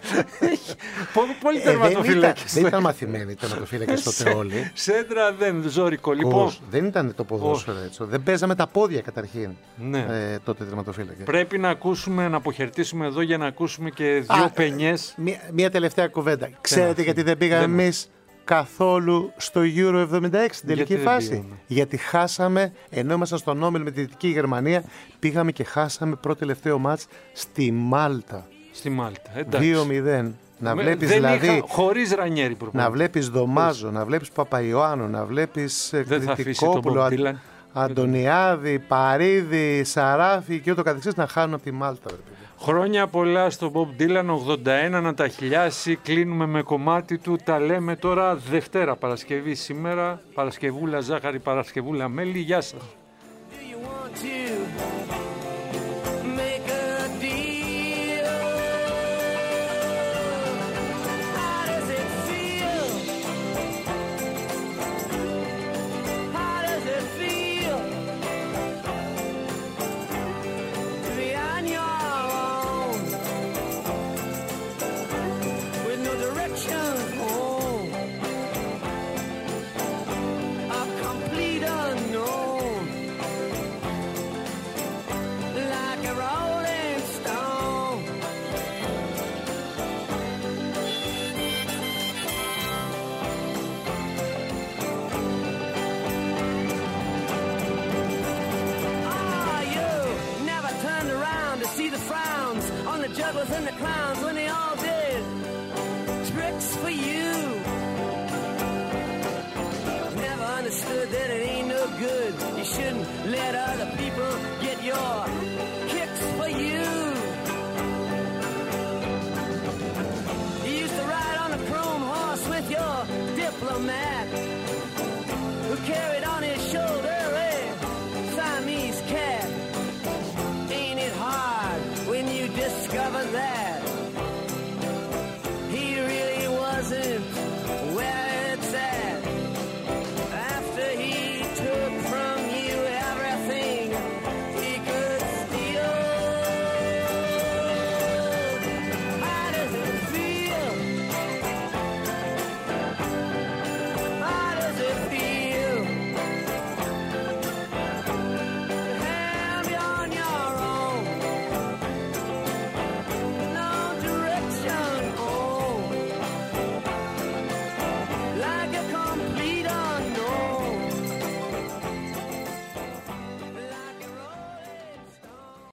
Πολύ τερματοφύλακες. Δεν ήταν μαθημένοι οι τερματοφύλακες τότε όλοι. Σέντρα δεν, ζώρικο. Λοιπόν, δεν ήταν το ποδόσφαιρο έτσι. Δεν παίζαμε τα πόδια καταρχήν τότε τερματοφύλακες. Πρέπει να ακούσουμε, να αποχαιρετήσουμε εδώ για να ακούσουμε και δύο πενιές. Μία τελευταία κουβέντα. Ξέρετε γιατί δεν πήγαμε εμείς καθόλου στο Euro εβδομήντα έξι στην τελική φάση? Πήγαμε. Γιατί χάσαμε, ενώ ήμασταν στον όμιλο με τη Δυτική Γερμανία, πήγαμε και χάσαμε πρώτο τελευταίο μάτς στη Μάλτα. Στη Μάλτα, εντάξει. δύο μηδέν. Να με, βλέπεις δηλαδή. Είχα, χωρίς Ρανιέρη προπονητή. Να βλέπεις Δωμάζο, να βλέπεις Παπαϊωάννου, να βλέπεις Κρητικόπουλο, Αν, Αντωνιάδη, Παρίδη, Σαράφη και ούτω καθεξής να χάνουν από τη Μάλτα. Χρόνια πολλά στον Bob Dylan, ογδόντα ένα, να τα χιλιάσει. Κλείνουμε με κομμάτι του. Τα λέμε τώρα Δευτέρα, Παρασκευή σήμερα. Παρασκευούλα ζάχαρη, Παρασκευούλα μέλι. Γεια σας. Jugglers and the clowns when they all did tricks for you. Never understood that it ain't no good. You shouldn't let other people get your kicks for you. You used to ride on a chrome horse with your diplomat.